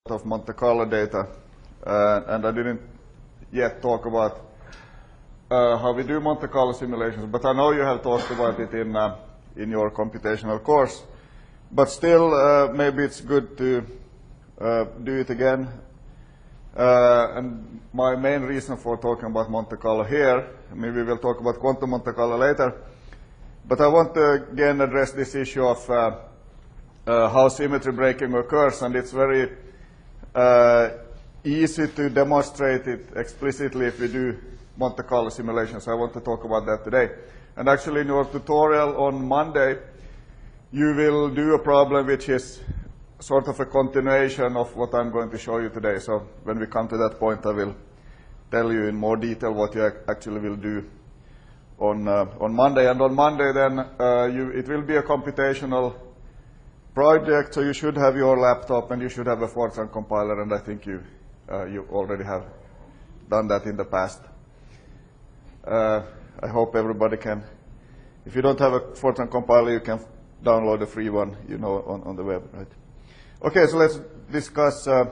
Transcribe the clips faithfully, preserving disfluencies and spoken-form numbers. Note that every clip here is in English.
of Monte Carlo data, uh, and I didn't yet talk about uh, how we do Monte Carlo simulations, but I know you have talked about it in, uh, in your computational course. But still, uh, maybe it's good to uh, do it again. Uh, and my main reason for talking about Monte Carlo here, maybe we'll talk about quantum Monte Carlo later, but I want to again address this issue of uh, uh, how symmetry breaking occurs, and it's very uh, easy to demonstrate it explicitly if we do Monte Carlo simulations. I want to talk about that today. And actually in your tutorial on Monday, you will do a problem which is sort of a continuation of what I'm going to show you today. So when we come to that point, I will tell you in more detail what you actually will do on, uh, on Monday. And on Monday then, uh, you, it will be a computational project, so you should have your laptop and you should have a Fortran compiler, and I think you, uh, you already have done that in the past. Uh, I hope everybody can. If you don't have a Fortran compiler, you can download a free one, you know, on, on the web, right? Okay, so let's discuss uh,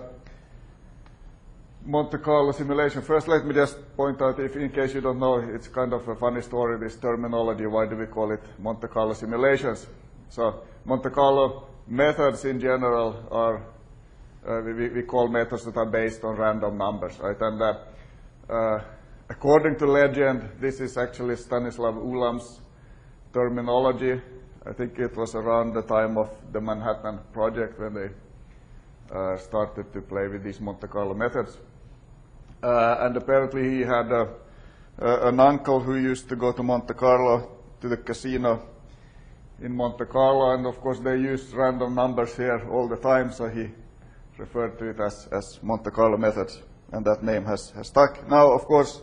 Monte Carlo simulation. First, let me just point out, if in case you don't know, it's kind of a funny story, this terminology. Why do we call it Monte Carlo simulations? So Monte Carlo methods in general are, uh, we, we call methods that are based on random numbers, right? And uh, uh, according to legend, this is actually Stanislav Ulam's terminology. I think it was around the time of the Manhattan Project when they uh, started to play with these Monte Carlo methods. Uh, and apparently he had a, a, an uncle who used to go to Monte Carlo, to the casino in Monte Carlo, and of course they used random numbers here all the time, so he referred to it as, as Monte Carlo methods, and that name has, has stuck. Now, of course,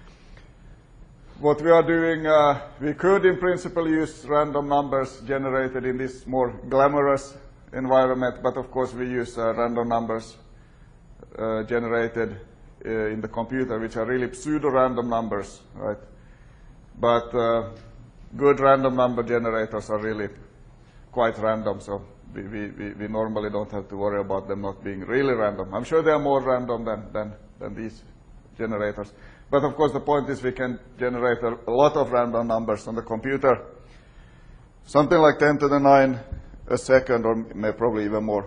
what we are doing, uh, we could in principle use random numbers generated in this more glamorous environment, but of course we use uh, random numbers uh, generated uh, in the computer, which are really pseudo-random numbers, right? But uh, good random number generators are really quite random, so we, we, we normally don't have to worry about them not being really random. I'm sure they are more random than, than, than these generators. But of course the point is we can generate a, a lot of random numbers on the computer, something like ten to the nine a second, or may probably even more.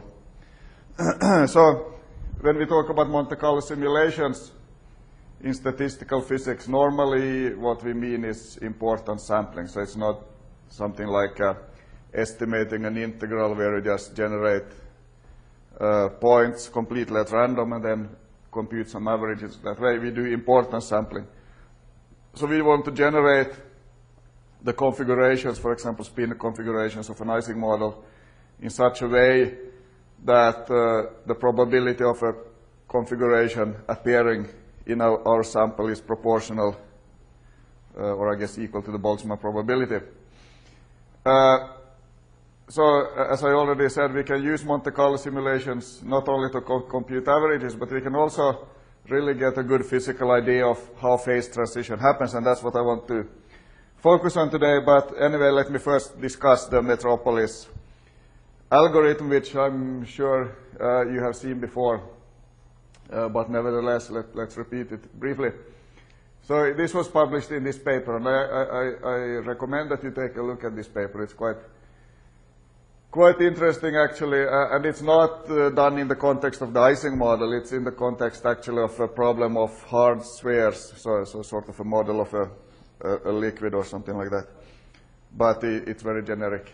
So when we talk about Monte Carlo simulations in statistical physics, normally what we mean is importance sampling. So it's not something like uh, estimating an integral where you just generate uh, points completely at random and then compute some averages. That way we do importance sampling. So we want to generate the configurations, for example, spin configurations of an Ising model in such a way that uh, the probability of a configuration appearing in our, our sample is proportional, uh, or I guess equal to the Boltzmann probability. Uh, so, uh, as I already said, we can use Monte Carlo simulations not only to co compute averages, but we can also really get a good physical idea of how phase transition happens, and that's what I want to focus on today. But anyway, let me first discuss the Metropolis algorithm, which I'm sure uh, you have seen before. Uh, but nevertheless, let, let's repeat it briefly. So this was published in this paper, and I, I, I recommend that you take a look at this paper. It's quite, quite interesting, actually, uh, and it's not uh, done in the context of the Ising model. It's in the context, actually, of a problem of hard spheres, so, so sort of a model of a, a, a liquid or something like that. But it, it's very generic.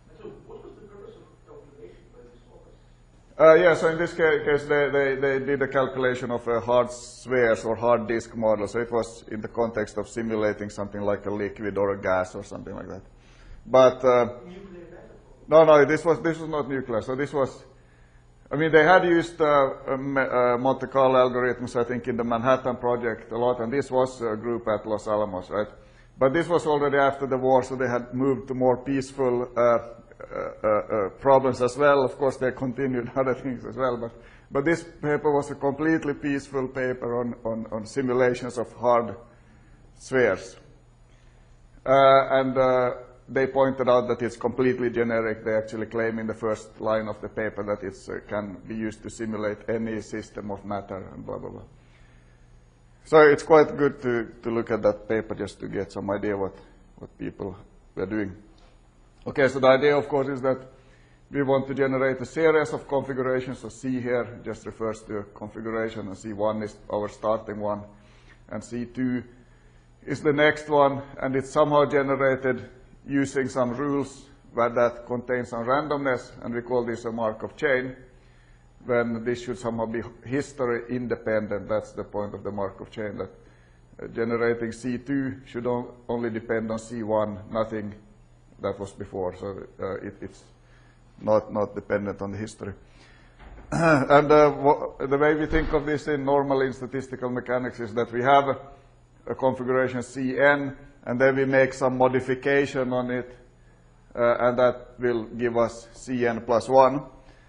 Uh, yeah, so in this case, they, they, they did a calculation of a hard spheres or hard disk model. So it was in the context of simulating something like a liquid or a gas or something like that. But uh, no, no, this was this was not nuclear. So this was, I mean, they had used uh, um, uh, Monte Carlo algorithms, I think, in the Manhattan Project a lot, and this was a group at Los Alamos, right? But this was already after the war, so they had moved to more peaceful Uh, Uh, uh, uh, problems as well. Of course, they continued other things as well, but, but this paper was a completely peaceful paper on, on, on simulations of hard spheres. Uh, and uh, they pointed out that it's completely generic. They actually claim in the first line of the paper that it uh, can be used to simulate any system of matter and blah, blah, blah. So it's quite good to, to look at that paper just to get some idea what, what people were doing. Okay, so the idea, of course, is that we want to generate a series of configurations. So C here just refers to a configuration, and C one is our starting one, and C two is the next one, and it's somehow generated using some rules where that contains some randomness, and we call this a Markov chain, when this should somehow be history independent. That's the point of the Markov chain, that uh, generating C two should on, only depend on C one, nothing that was before, so uh, it, it's not, not dependent on the history. And uh, the way we think of this in normally in statistical mechanics is that we have a, a configuration C n, and then we make some modification on it, uh, and that will give us C n plus one.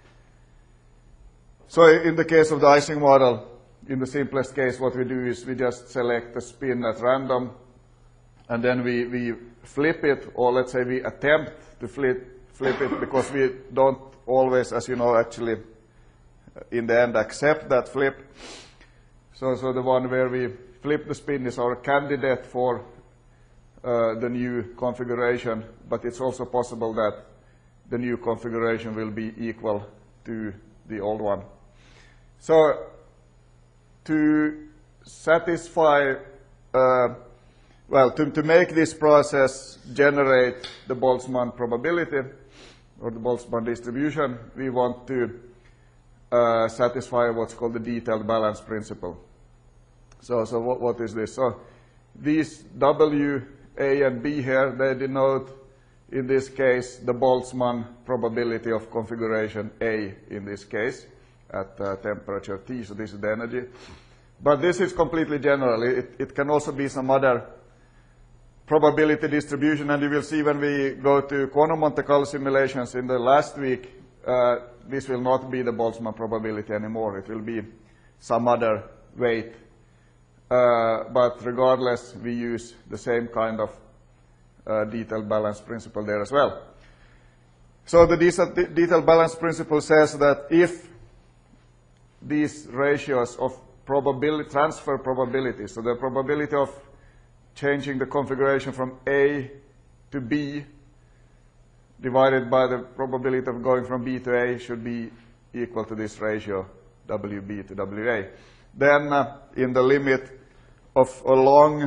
So in the case of the Ising model, in the simplest case, what we do is we just select the spin at random, and then we, we flip it, or let's say we attempt to flip, flip it, because we don't always, as you know, actually in the end accept that flip. So, so the one where we flip the spin is our candidate for uh, the new configuration, but it's also possible that the new configuration will be equal to the old one. So to satisfy, uh, well, to, to make this process generate the Boltzmann probability, or the Boltzmann distribution, we want to uh, satisfy what's called the detailed balance principle. So, so what, what is this? So these W, A, and B here, they denote, in this case, the Boltzmann probability of configuration A in this case at uh, temperature T. So this is the energy. But this is completely general. It, it can also be some other probability distribution, and you will see when we go to quantum Monte Carlo simulations in the last week, uh, this will not be the Boltzmann probability anymore. It will be some other weight. Uh, but regardless, we use the same kind of uh, detailed balance principle there as well. So the detailed balance principle says that if these ratios of probability, transfer probability, so the probability of changing the configuration from A to B divided by the probability of going from B to A should be equal to this ratio, W B to W A. Then uh, in the limit of a long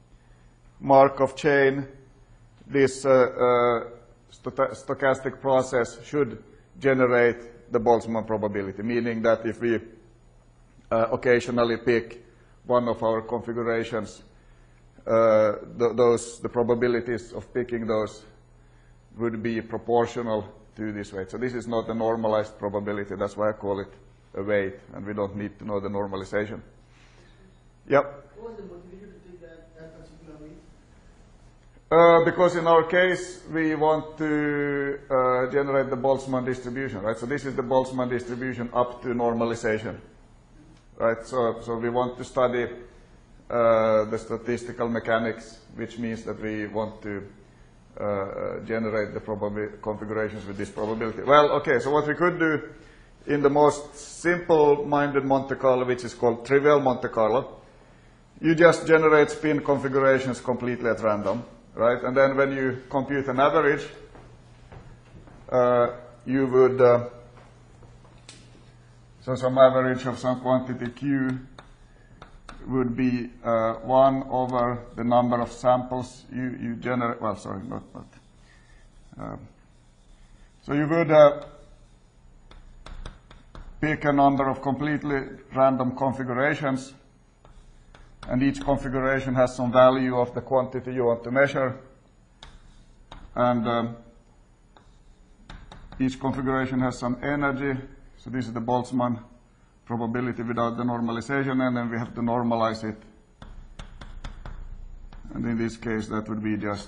Markov chain, this uh, uh, stochastic process should generate the Boltzmann probability, meaning that if we uh, occasionally pick one of our configurations, uh, th those, the probabilities of picking those would be proportional to this weight. So this is not a normalized probability. That's why I call it a weight, and we don't need to know the normalization. Yep. What was the motivation to take that, that particular weight? Uh, because in our case, we want to uh, generate the Boltzmann distribution, right? So this is the Boltzmann distribution up to normalization, right? So, so we want to study uh, the statistical mechanics, which means that we want to uh, generate the configurations with this probability. Well, okay, so what we could do in the most simple-minded Monte Carlo, which is called trivial Monte Carlo, you just generate spin configurations completely at random, right? And then when you compute an average, uh, you would, uh, so some average of some quantity Q would be uh, one over the number of samples you, you generate, well, sorry, not, not. Um, so you would uh, pick a number of completely random configurations, and each configuration has some value of the quantity you want to measure. And um, each configuration has some energy. So this is the Boltzmann probability without the normalization, and then we have to normalize it. And in this case, that would be just,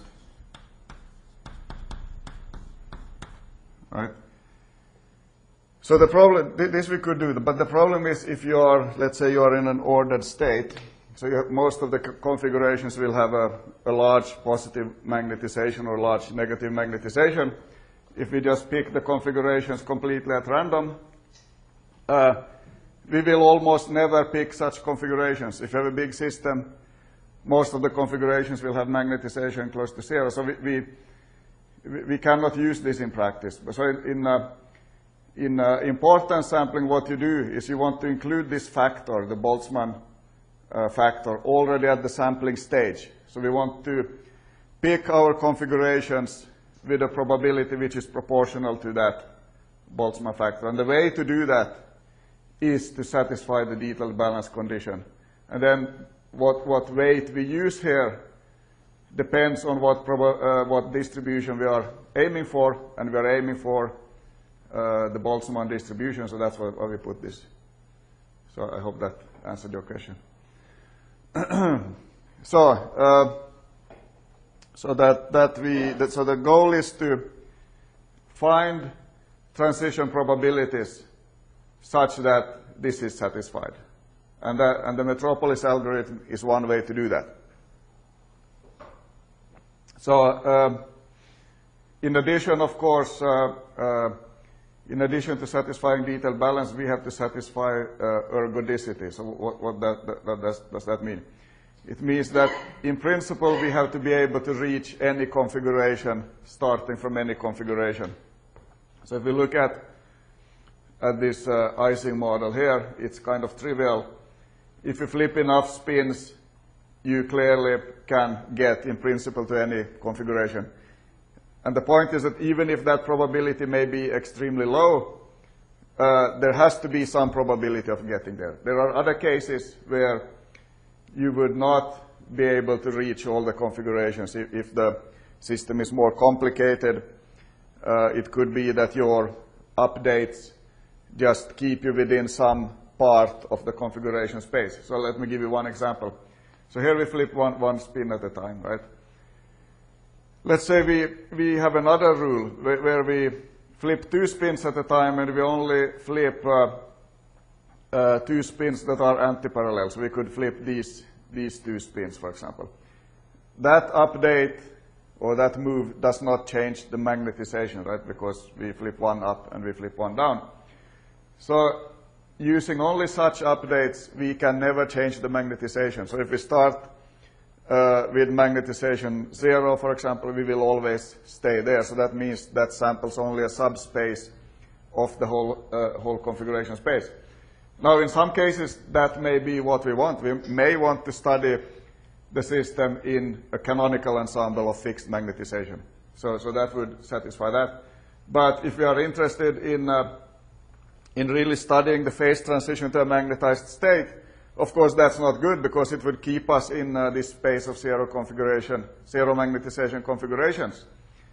right? So the problem, this we could do, but the problem is if you are, let's say you are in an ordered state, So you have, most of the c configurations will have a, a large positive magnetization or large negative magnetization. If we just pick the configurations completely at random, uh, we will almost never pick such configurations. If you have a big system, most of the configurations will have magnetization close to zero. So we, we, we cannot use this in practice. So in, in, uh, in uh, importance sampling, what you do is you want to include this factor, the Boltzmann uh, factor, already at the sampling stage. So we want to pick our configurations with a probability which is proportional to that Boltzmann factor. And the way to do that is to satisfy the detailed balance condition. And then what, what weight we use here depends on what, uh, what distribution we are aiming for, and we are aiming for uh, the Boltzmann distribution, so that's why, why we put this. So I hope that answered your question. so, uh, so that, that we, that, so the goal is to find transition probabilities such that this is satisfied. And, that, and the Metropolis algorithm is one way to do that. So uh, in addition, of course, uh, uh, in addition to satisfying detailed balance, we have to satisfy uh, ergodicity. So what, what that, that, that does, does that mean? It means that in principle we have to be able to reach any configuration starting from any configuration. So if we look at at this uh, Ising model here, it's kind of trivial. If you flip enough spins, you clearly can get, in principle, to any configuration. And the point is that even if that probability may be extremely low, uh, there has to be some probability of getting there. There are other cases where you would not be able to reach all the configurations. If, if the system is more complicated, uh, it could be that your updates just keep you within some part of the configuration space. So let me give you one example. So here we flip one, one spin at a time, right? Let's say we, we have another rule where, where we flip two spins at a time and we only flip uh, uh, two spins that are anti-parallel. So we could flip these, these two spins, for example. That update or that move does not change the magnetization, right? Because we flip one up and we flip one down. So using only such updates, we can never change the magnetization. So if we start uh, with magnetization zero, for example, we will always stay there. So that means that samples only a subspace of the whole, uh, whole configuration space. Now, in some cases, that may be what we want. We may want to study the system in a canonical ensemble of fixed magnetization. So, so that would satisfy that. But if we are interested in uh, in really studying the phase transition to a magnetized state, of course that's not good because it would keep us in uh, this space of zero configuration, zero magnetization configurations.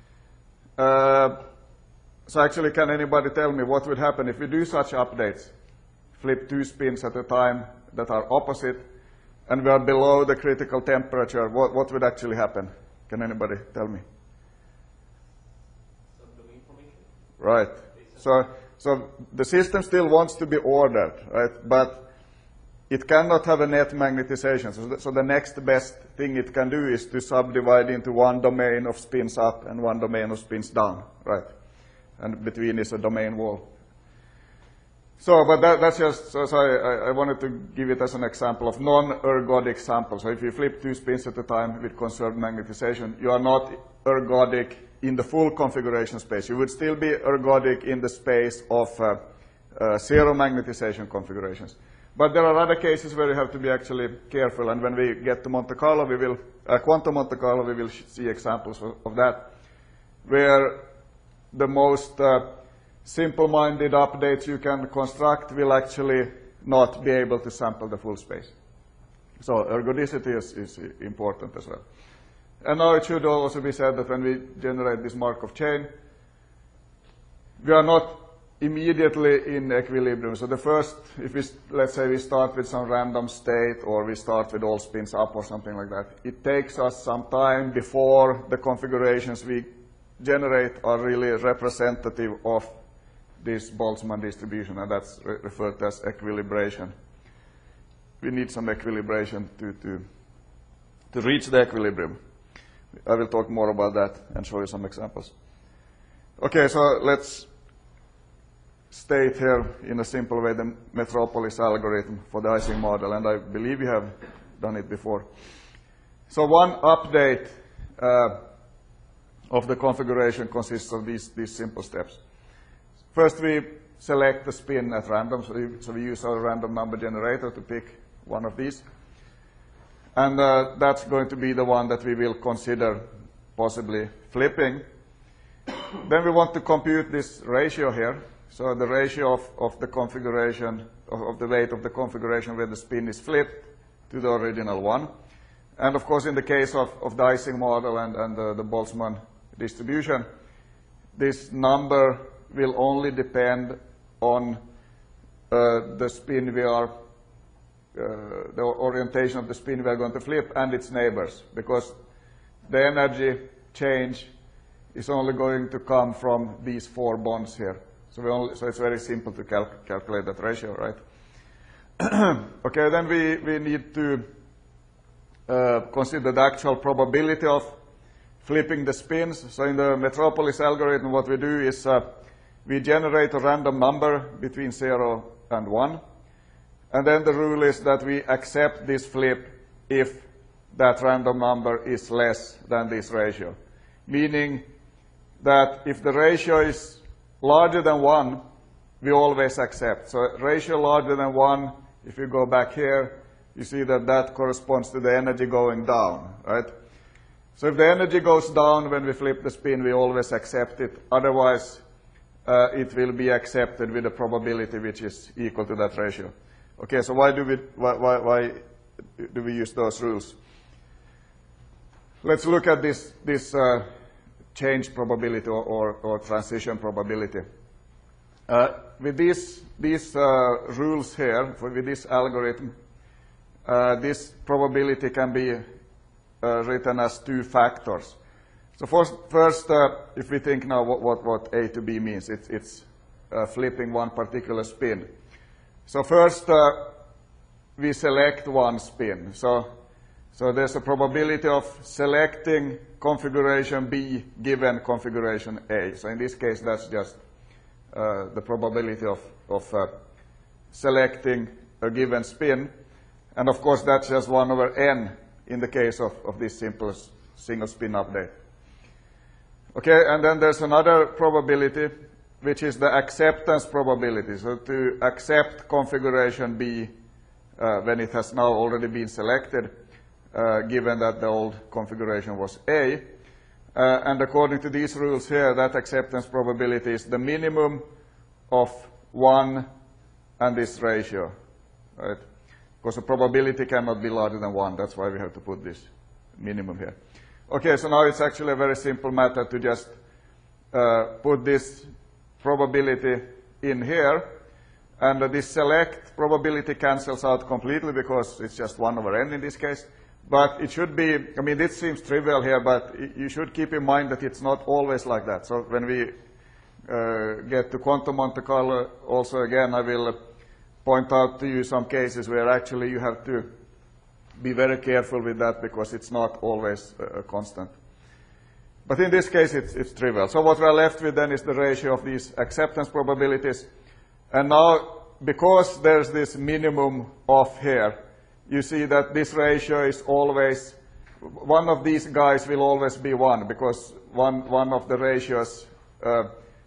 Uh, so actually, can anybody tell me what would happen if we do such updates? Flip two spins at a time that are opposite, and we are below the critical temperature. What, what would actually happen? Can anybody tell me? Subdomain formation? Right. So, so the system still wants to be ordered, right? But it cannot have a net magnetization. So the, so the next best thing it can do is to subdivide into one domain of spins up and one domain of spins down, right? And between is a domain wall. So, but that, that's just, so, so I, I wanted to give it as an example of non-ergodic sample. So if you flip two spins at a time with conserved magnetization, you are not ergodic in the full configuration space. You would still be ergodic in the space of uh, uh, zero magnetization configurations. But there are other cases where you have to be actually careful, and when we get to Monte Carlo, we will, uh, quantum Monte Carlo, we will see examples of, of that, where the most uh, simple-minded updates you can construct will actually not be able to sample the full space. So ergodicity is, is important as well. And now it should also be said that when we generate this Markov chain, we are not immediately in equilibrium. So the first, if we, let's say we start with some random state, or we start with all spins up or something like that, it takes us some time before the configurations we generate are really representative of this Boltzmann distribution, and that's re referred to as equilibration. we need some equilibration to, to, to reach the equilibrium. I will talk more about that and show you some examples. Okay, so let's state here in a simple way the Metropolis algorithm for the Ising model, and I believe you have done it before. So one update uh, of the configuration consists of these, these simple steps. First, we select the spin at random, so we, so we use our random number generator to pick one of these. And uh, that's going to be the one that we will consider possibly flipping. Then we want to compute this ratio here. So the ratio of, of the configuration, of, of the weight of the configuration where the spin is flipped to the original one. And of course, in the case of, of the Ising model and, and the, the Boltzmann distribution, this number will only depend on uh, the spin we are, uh, the orientation of the spin we are going to flip and its neighbors, because the energy change is only going to come from these four bonds here. So, we only, so it's very simple to cal calculate that ratio, right? Okay, then we, we need to uh, consider the actual probability of flipping the spins. So in the Metropolis algorithm, what we do is uh, we generate a random number between zero and one. And then the rule is that we accept this flip if that random number is less than this ratio. Meaning that if the ratio is larger than one, we always accept. So ratio larger than one, if you go back here, you see that that corresponds to the energy going down, right? So if the energy goes down when we flip the spin, we always accept it. Otherwise, uh, it will be accepted with a probability which is equal to that ratio. Okay, so why do we, why, why, why do we use those rules? Let's look at this, this uh, change probability or, or, or transition probability. Uh, with these, these uh, rules here, for, with this algorithm, uh, this probability can be uh, written as two factors. So first, first uh, if we think now what, what, what A to B means, it's, it's uh, flipping one particular spin. So first, uh, we select one spin. So, so there's a probability of selecting configuration B given configuration A. So in this case, that's just uh, the probability of, of uh, selecting a given spin. And of course, that's just one over n in the case of, of this simple single spin update. Okay, and then there's another probability, which is the acceptance probability. So to accept configuration B uh, when it has now already been selected, uh, given that the old configuration was A. Uh, and according to these rules here, that acceptance probability is the minimum of one and this ratio, right? Because the probability cannot be larger than one. That's why we have to put this minimum here. Okay, so now it's actually a very simple matter to just uh, put this probability in here. And uh, this select probability cancels out completely because it's just one over n in this case. But it should be, I mean, this seems trivial here, but you should keep in mind that it's not always like that. So when we uh, get to quantum Monte Carlo, also again, I will point out to you some cases where actually you have to be very careful with that because it's not always a constant. But in this case, it's, it's trivial. So what we're left with then is the ratio of these acceptance probabilities. And now, because there's this minimum of here, you see that this ratio is always, one of these guys will always be one, because one, one of the ratios, uh,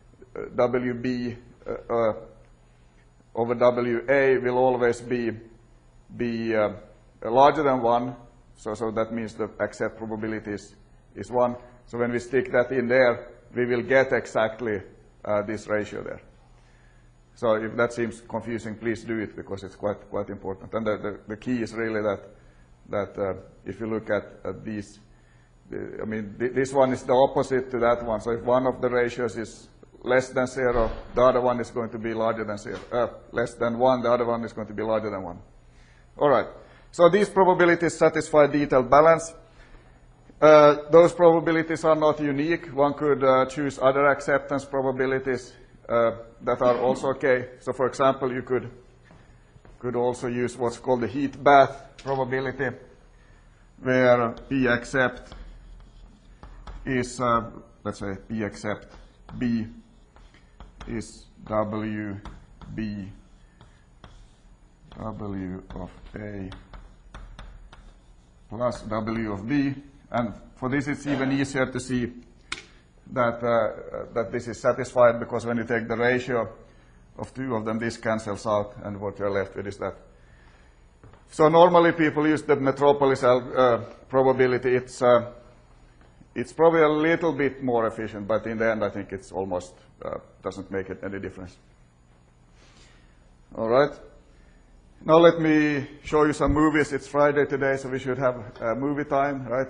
W B uh, uh, over W A will always be, be uh, larger than one. So, so that means the accept probability is, is one. So when we stick that in there, we will get exactly uh, this ratio there. So if that seems confusing, please do it because it's quite quite important. And the, the, the key is really that that uh, if you look at, at these, the, I mean, th this one is the opposite to that one. So if one of the ratios is less than zero, the other one is going to be larger than zero. Uh, less than one, the other one is going to be larger than one. All right. So these probabilities satisfy detailed balance. Uh, those probabilities are not unique. One could uh, choose other acceptance probabilities uh, that are also okay. So for example, you could could also use what's called the heat bath probability, where P accept is, uh, let's say, P accept B is W B W of A plus W of B. And for this, it's even easier to see that, uh, that this is satisfied, because when you take the ratio of two of them, this cancels out, and what you're left with is that. So normally people use the Metropolis uh, probability. It's, uh, it's probably a little bit more efficient, but in the end I think it's almost uh, doesn't make it any difference. All right. Now let me show you some movies. It's Friday today, so we should have uh, movie time, right?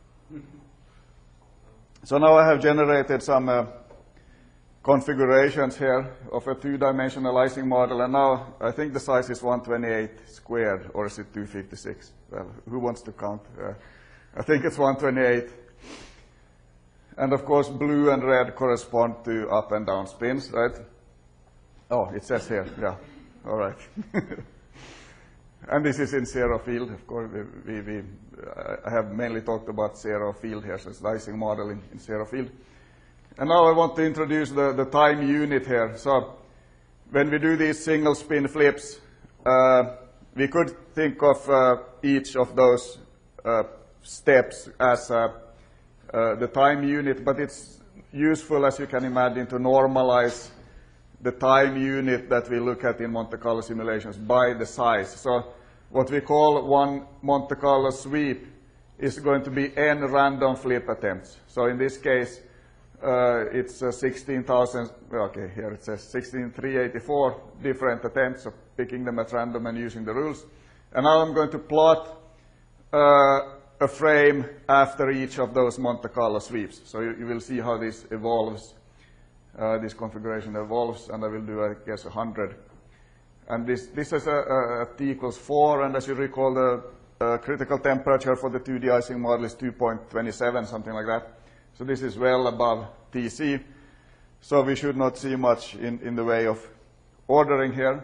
So now I have generated some uh, configurations here of a two-dimensional Ising model, and now I think the size is one twenty-eight squared, or is it two fifty-six? Well, who wants to count? Uh, I think it's one twenty-eight. And of course, blue and red correspond to up and down spins, right? Oh, it says here, yeah. All right. And this is in zero field, of course. We, we, we, I have mainly talked about zero field here, so it's the Ising model in, in zero field. And now I want to introduce the, the time unit here. So when we do these single spin flips, uh, we could think of uh, each of those uh, steps as uh, uh, the time unit, but it's useful, as you can imagine, to normalize the time unit that we look at in Monte Carlo simulations by the size. So what we call one Monte Carlo sweep is going to be n random flip attempts. So in this case, uh, it's uh, sixteen thousand, okay, here it says sixteen thousand three hundred eighty-four different attempts of picking them at random and using the rules. And now I'm going to plot uh, a frame after each of those Monte Carlo sweeps. So you, you will see how this evolves. Uh, this configuration evolves, and I will do, I guess, one hundred. And this, this is a, a, a t equals four, and as you recall, the uh, critical temperature for the two D Ising model is two point two seven, something like that. So this is well above T C. So we should not see much in, in the way of ordering here.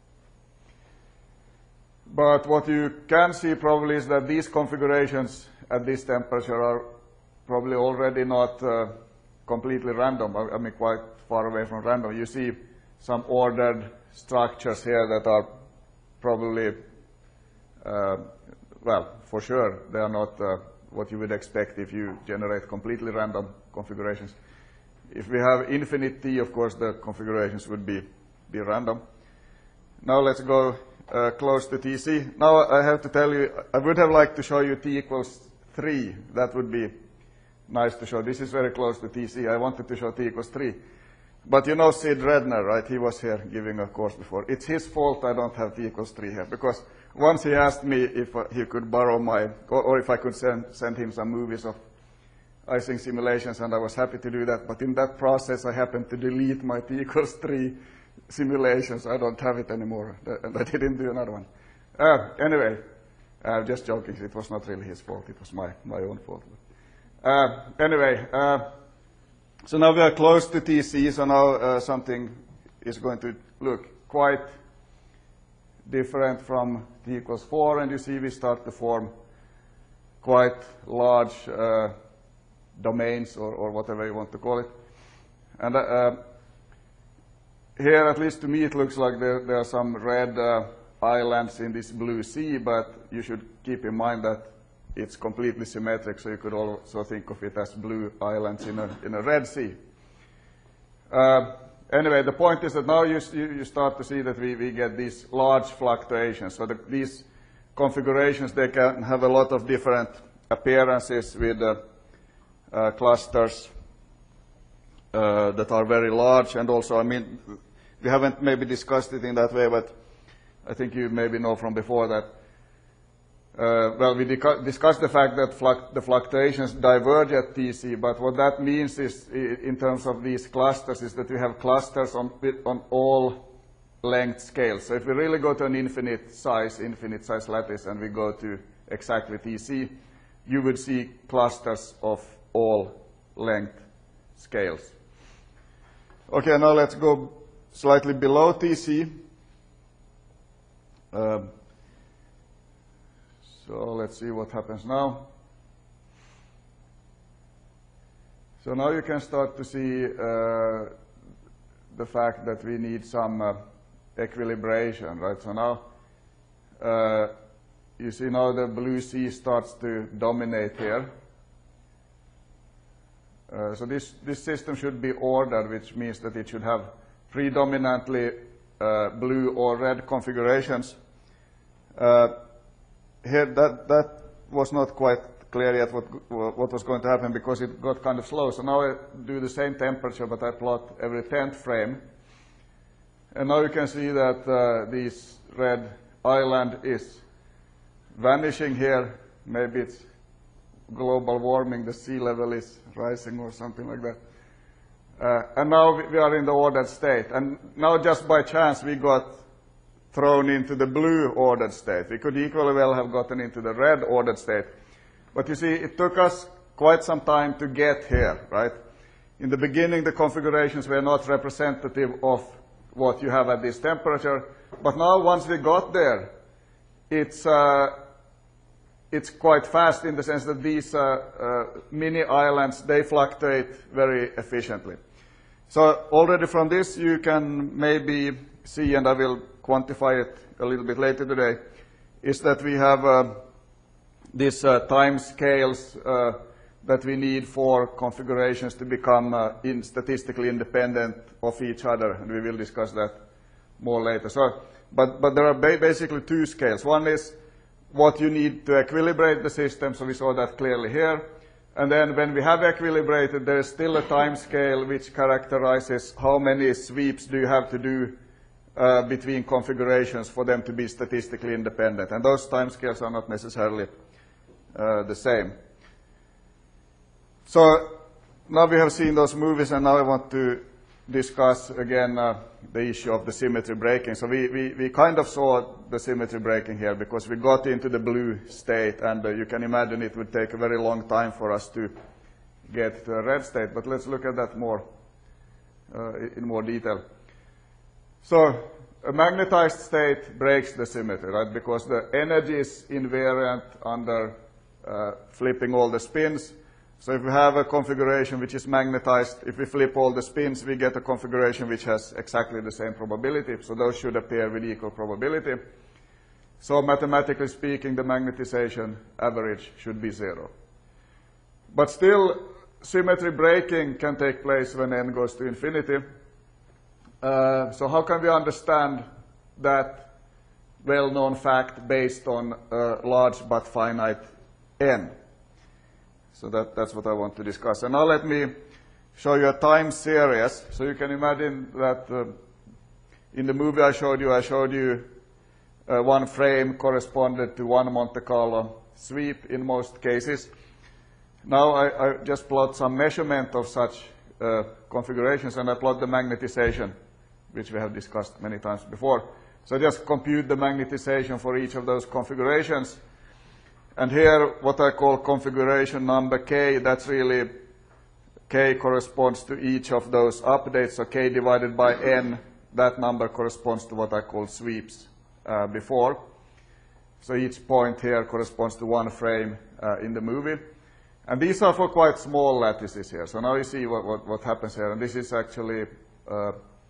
But what you can see probably is that these configurations at this temperature are probably already not uh, completely random. I mean, quite far away from random. You see some ordered structures here that are probably, uh, well, for sure, they are not uh, what you would expect if you generate completely random configurations. If we have infinite t, of course, the configurations would be, be random. Now let's go uh, close to T C. Now I have to tell you, I would have liked to show you t equals three. That would be nice to show. This is very close to T C. I wanted to show t equals three. But you know Sid Redner, right? He was here giving a course before. It's his fault I don't have t equals three here, because once he asked me if uh, he could borrow my, or, or if I could send, send him some movies of Ising simulations, and I was happy to do that. But in that process, I happened to delete my t equals three simulations. I don't have it anymore, and I didn't do another one. Uh, anyway, uh, just joking. It was not really his fault. It was my, my own fault. Uh, anyway, uh, so now we are close to T C, so now uh, something is going to look quite different from t equals four, and you see we start to form quite large uh, domains, or, or whatever you want to call it. And uh, here, at least to me, it looks like there, there are some red uh, islands in this blue sea, but you should keep in mind that it's completely symmetric, so you could also think of it as blue islands in a, in a red sea. Uh, anyway, the point is that now you, you start to see that we, we get these large fluctuations. So the, these configurations, they can have a lot of different appearances with uh, uh, clusters uh, that are very large. And also, I mean, we haven't maybe discussed it in that way, but I think you maybe know from before that Uh, well, we discussed the fact that fluct the fluctuations diverge at T C, but what that means is, in terms of these clusters, is that we have clusters on, on all length scales. So if we really go to an infinite size, infinite size lattice, and we go to exactly T C, you would see clusters of all length scales. Okay, now let's go slightly below T C. Um, so let's see what happens now. So now you can start to see uh, the fact that we need some uh, equilibration, right? So now uh, you see now the blue sea starts to dominate here. Uh, so this, this system should be ordered, which means that it should have predominantly uh, blue or red configurations. Uh, here that, that was not quite clear yet what, what was going to happen because it got kind of slow. So now I do the same temperature, but I plot every tenth frame. And now you can see that uh, this red island is vanishing here. Maybe it's global warming, the sea level is rising or something like that. Uh, and now we are in the ordered state. And now just by chance we got thrown into the blue ordered state. We could equally well have gotten into the red ordered state. But you see, it took us quite some time to get here, right? In the beginning, the configurations were not representative of what you have at this temperature. But now, once we got there, it's, uh, it's quite fast in the sense that these uh, uh, mini islands, they fluctuate very efficiently. So already from this, you can maybe see, and I will quantify it a little bit later today, is that we have uh, these uh, time scales uh, that we need for configurations to become uh, in statistically independent of each other, and we will discuss that more later. So, but, but there are ba basically two scales. One is what you need to equilibrate the system, so we saw that clearly here. And then when we have equilibrated, there is still a time scale which characterizes how many sweeps do you have to do uh, between configurations for them to be statistically independent. And those time scales are not necessarily uh, the same. So now we have seen those movies, and now I want to discuss again uh, the issue of the symmetry breaking. So we, we, we kind of saw the symmetry breaking here because we got into the blue state, and uh, you can imagine it would take a very long time for us to get to a red state. But let's look at that more uh, in more detail. So a magnetized state breaks the symmetry, right? Because the energy is invariant under uh, flipping all the spins. So if we have a configuration which is magnetized, if we flip all the spins, we get a configuration which has exactly the same probability. So those should appear with equal probability. So mathematically speaking, the magnetization average should be zero. But still, symmetry breaking can take place when n goes to infinity. Uh, so how can we understand that well-known fact based on a large but finite n? So that, that's what I want to discuss. And now let me show you a time series. So you can imagine that uh, in the movie I showed you, I showed you uh, one frame corresponded to one Monte Carlo sweep in most cases. Now I, I just plot some measurement of such uh, configurations, and I plot the magnetization, which we have discussed many times before. So I just compute the magnetization for each of those configurations. And here, what I call configuration number k, that's really, k corresponds to each of those updates. So k divided by n, that number corresponds to what I called sweeps uh, before. So each point here corresponds to one frame uh, in the movie. And these are for quite small lattices here. So now you see what, what, what happens here. And this is actually, uh,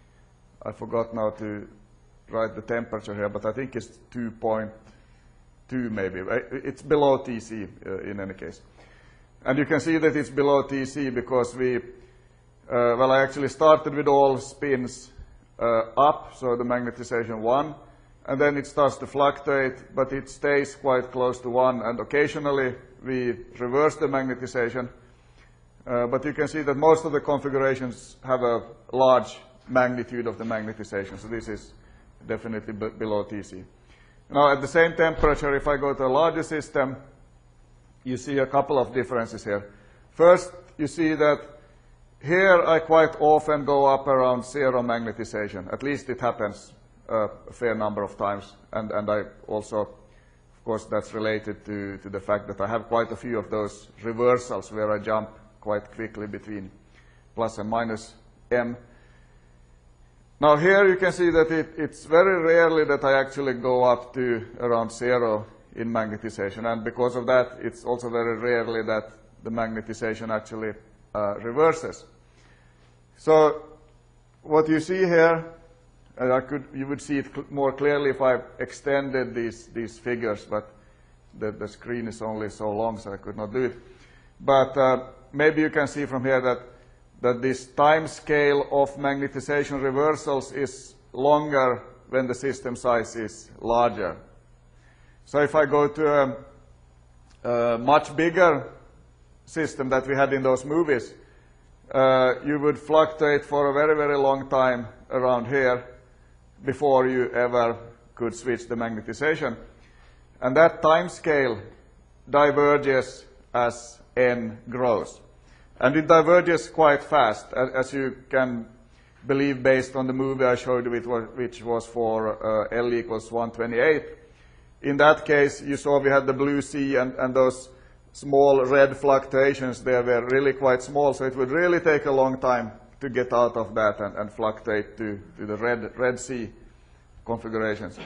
I forgot now to write the temperature here, but I think it's two point two maybe. It's below T C uh, in any case. And you can see that it's below T C because we, uh, well, I actually started with all spins uh, up, so the magnetization one, and then it starts to fluctuate, but it stays quite close to one, and occasionally we reverse the magnetization. Uh, but you can see that most of the configurations have a large magnitude of the magnetization, so this is definitely b below T C. Now, at the same temperature, if I go to a larger system, you see a couple of differences here. First, you see that here I quite often go up around zero magnetization. At least it happens uh, a fair number of times. And, and I also, of course, that's related to, to the fact that I have quite a few of those reversals where I jump quite quickly between plus and minus m. Now here you can see that it, it's very rarely that I actually go up to around zero in magnetization, and because of that, it's also very rarely that the magnetization actually uh, reverses. So what you see here, and I could, you would see it cl more clearly if I extended these, these figures, but the, the screen is only so long, so I could not do it. But uh, maybe you can see from here that, that this time scale of magnetization reversals is longer when the system size is larger. So if I go to a, a much bigger system that we had in those movies, uh, you would fluctuate for a very, very long time around here before you ever could switch the magnetization. And that time scale diverges as n grows. And it diverges quite fast, as, as you can believe based on the movie I showed you, which was for uh, L equals one twenty-eight. In that case, you saw we had the blue sea, and, and those small red fluctuations there were really quite small, so it would really take a long time to get out of that and, and fluctuate to, to the red, red sea configurations.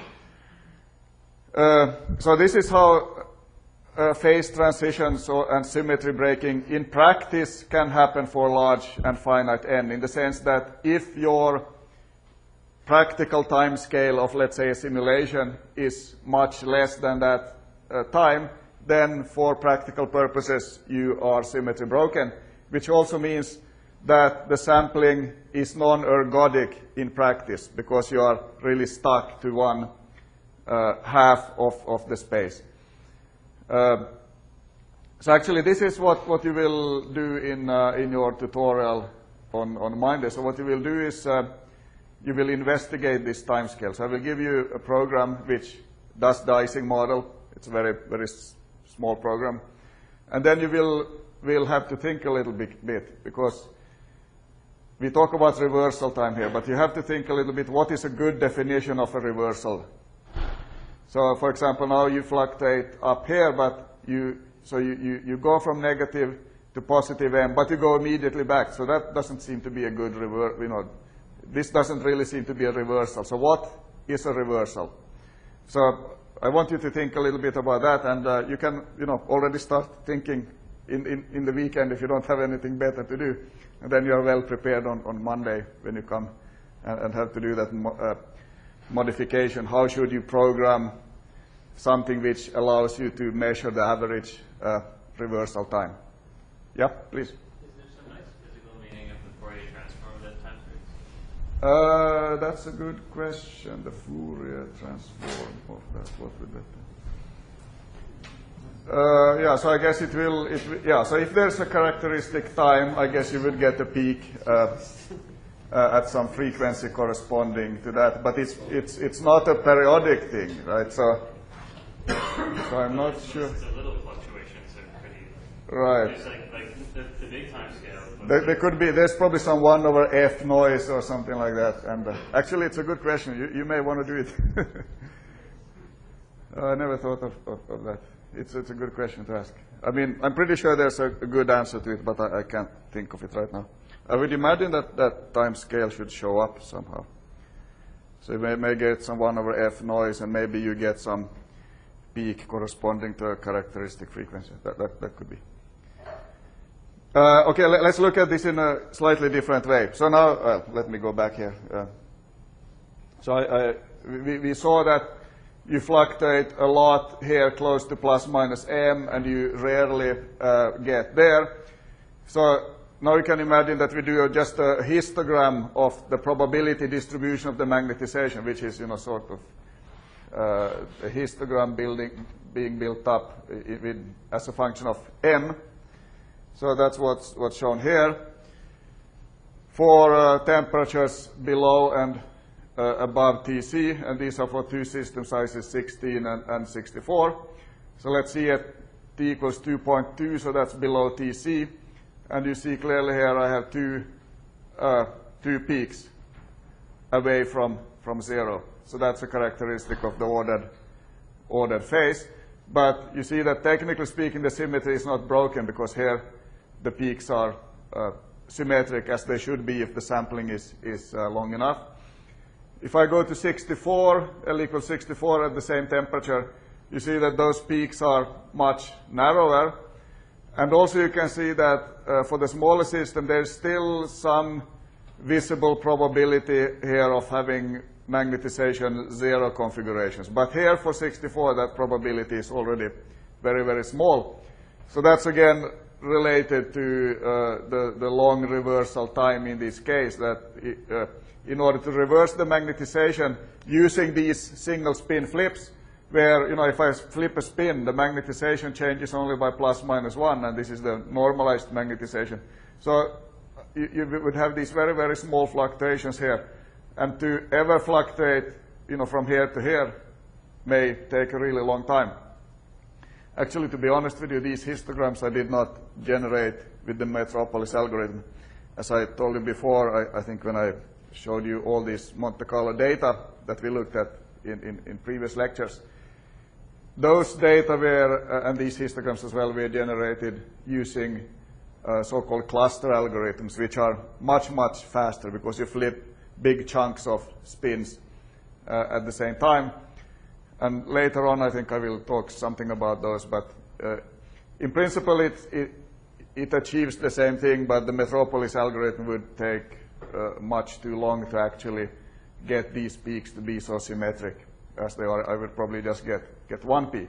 Uh, so this is how uh, phase transitions or, and symmetry breaking in practice can happen for large and finite n, in the sense that if your practical time scale of, let's say, a simulation is much less than that uh, time, then for practical purposes you are symmetry broken, which also means that the sampling is non-ergodic in practice, because you are really stuck to one uh, half of, of the space. Uh, so actually this is what, what you will do in, uh, in your tutorial on, on Monday. So what you will do is uh, you will investigate this time scale. So I will give you a program which does the Ising model. It's a very, very small program. And then you will, will have to think a little bit, bit, because we talk about reversal time here, but you have to think a little bit, what is a good definition of a reversal? So for example, now you fluctuate up here, but you, so you, you, you go from negative to positive m, but you go immediately back. So that doesn't seem to be a good reversal, you know. This doesn't really seem to be a reversal. So what is a reversal? So I want you to think a little bit about that, and uh, you can, you know, already start thinking in, in, in the weekend if you don't have anything better to do. And then you are well prepared on, on Monday when you come and, and have to do that mo uh, modification. How should you program something which allows you to measure the average uh, reversal time? Yeah, please. Uh, that's a good question. The Fourier transform of that, what would that be? Uh, yeah, so I guess it will, it, yeah, so if there's a characteristic time, I guess you would get a peak uh, uh, at some frequency corresponding to that, but it's, it's, it's not a periodic thing, right? So, so I'm not sure. It's a little fluctuations are pretty. Right. It's like, like the, the big time scale. There, there could be, there's probably some one over F noise or something like that. And uh, actually, it's a good question. You, you may want to do it. uh, I never thought of, of, of that. It's, it's a good question to ask. I mean, I'm pretty sure there's a, a good answer to it, but I, I can't think of it right now. I would imagine that that time scale should show up somehow. So you may, may get some one over F noise, and maybe you get some peak corresponding to a characteristic frequency. That, that, that could be. Uh, okay, let, let's look at this in a slightly different way. So now, uh, let me go back here. Uh, so I, I, we, we saw that you fluctuate a lot here close to plus minus m, and you rarely uh, get there. So now you can imagine that we do just a histogram of the probability distribution of the magnetization, which is, you know, sort of uh, a histogram building, being built up with, as a function of m. So that's what's, what's shown here. For uh, temperatures below and uh, above T C, and these are for two system sizes, sixteen and, and sixty-four. So let's see at T equals two point two, so that's below T C. And you see clearly here I have two, uh, two peaks away from, from zero. So that's a characteristic of the ordered, ordered phase. But you see that technically speaking, the symmetry is not broken, because here the peaks are uh, symmetric, as they should be if the sampling is, is uh, long enough. if I go to sixty-four, L equals sixty-four at the same temperature, you see that those peaks are much narrower. And also you can see that uh, for the smaller system, there's still some visible probability here of having magnetization zero configurations. But here for sixty-four, that probability is already very, very small. So that's again related to uh, the, the long reversal time in this case, that uh, in order to reverse the magnetization using these single spin flips, where, you know, if I flip a spin, the magnetization changes only by plus minus one, and this is the normalized magnetization. So you, you would have these very, very small fluctuations here. And to ever fluctuate, you know, from here to here may take a really long time. Actually, to be honest with you, these histograms I did not generate with the Metropolis algorithm. As I told you before, I, I think when I showed you all this Monte Carlo data that we looked at in, in, in previous lectures, those data were, uh, and these histograms as well, were generated using uh, so-called cluster algorithms, which are much, much faster because you flip big chunks of spins uh, at the same time. And later on, I think I will talk something about those. But uh, in principle, it, it, it achieves the same thing, but the Metropolis algorithm would take uh, much too long to actually get these peaks to be so symmetric as they are. I would probably just get, get one peak.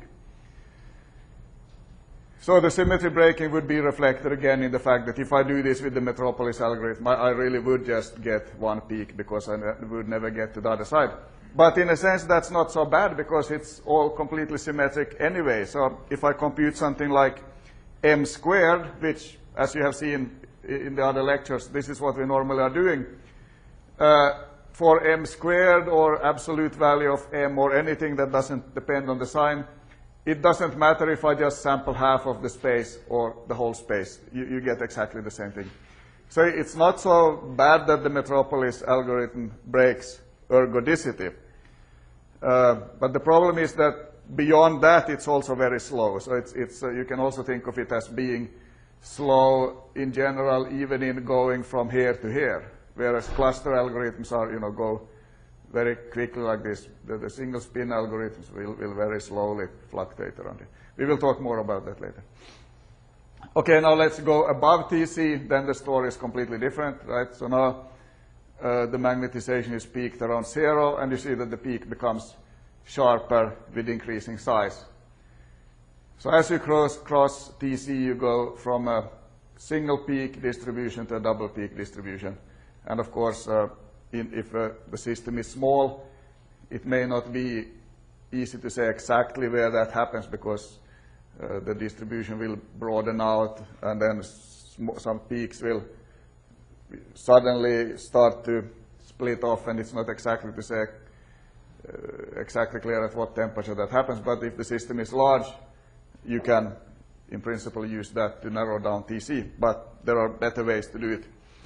So the symmetry breaking would be reflected again in the fact that if I do this with the Metropolis algorithm, I, I really would just get one peak because I ne would never get to the other side. But in a sense, that's not so bad because it's all completely symmetric anyway. So if I compute something like m squared, which, as you have seen in the other lectures, this is what we normally are doing, uh, for m squared or absolute value of m or anything that doesn't depend on the sign, it doesn't matter if I just sample half of the space or the whole space. You, you get exactly the same thing. So it's not so bad that the Metropolis algorithm breaks ergodicity. Uh, but the problem is that beyond that, it's also very slow. So it's, it's, uh, you can also think of it as being slow in general, even in going from here to here, whereas cluster algorithms are, you know, go very quickly like this. The, the single spin algorithms will, will very slowly fluctuate around it. We will talk more about that later. Okay, now let's go above T C. Then the story is completely different, right? So now uh, the magnetization is peaked around zero, and you see that the peak becomes sharper with increasing size. So as you cross, cross T C, you go from a single peak distribution to a double peak distribution. And of course, uh, in, if uh, the system is small, it may not be easy to say exactly where that happens because uh, the distribution will broaden out, and then some peaks will suddenly start to split off, and it's not exactly to say uh, exactly clear at what temperature that happens. But if the system is large, you can, in principle, use that to narrow down T C. But there are better ways to do it.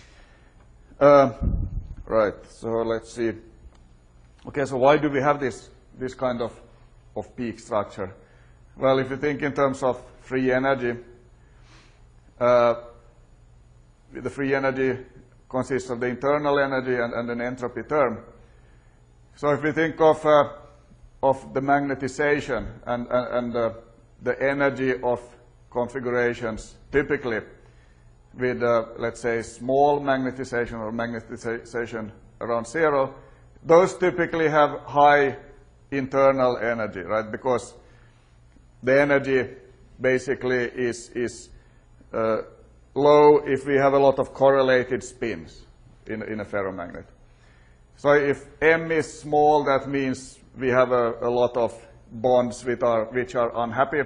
Uh, right. So let's see. Okay. So why do we have this this kind of of peak structure? Well, if you think in terms of free energy, uh, the free energy consists of the internal energy and, and an entropy term. So if we think of uh, of the magnetization and and, and uh, the energy of configurations, typically with uh, let's say small magnetization or magnetization around zero, those typically have high internal energy, right? Because the energy basically is is uh, low if we have a lot of correlated spins in, in a ferromagnet. So if m is small, that means we have a, a lot of bonds which are, which are unhappy.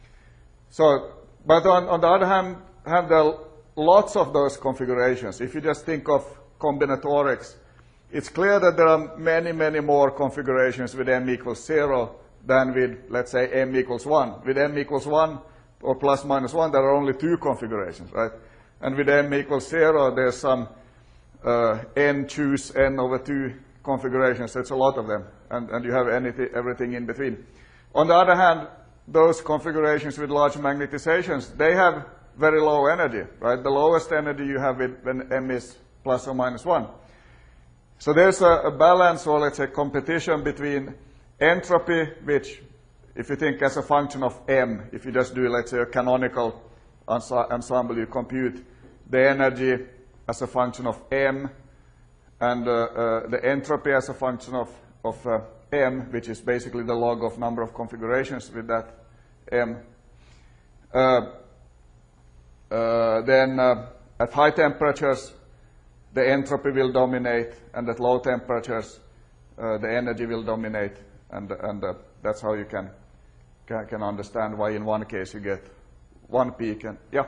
So, but on, on the other hand, have there are lots of those configurations. If you just think of combinatorics, it's clear that there are many, many more configurations with m equals zero than with, let's say, m equals one. With m equals one, or plus minus one, there are only two configurations, right? And with m equals zero, there's some uh, n choose n over two configurations. That's a lot of them, and, and you have anything, everything in between. On the other hand, those configurations with large magnetizations, they have very low energy, right? The lowest energy you have with when m is plus or minus one. So there's a, a balance, or let's say competition between entropy, which if you think as a function of m, if you just do, let's say, a canonical ensemble, you compute the energy as a function of m, and uh, uh, the entropy as a function of, of uh, m, which is basically the log of number of configurations with that m. Uh, uh, then uh, at high temperatures, the entropy will dominate, and at low temperatures, uh, the energy will dominate, and, and uh, that's how you can, can can understand why in one case you get one peak. And yeah.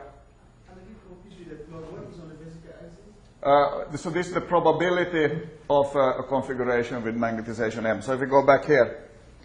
Uh, so this is the probability of uh, a configuration with magnetization M. So if we go back here,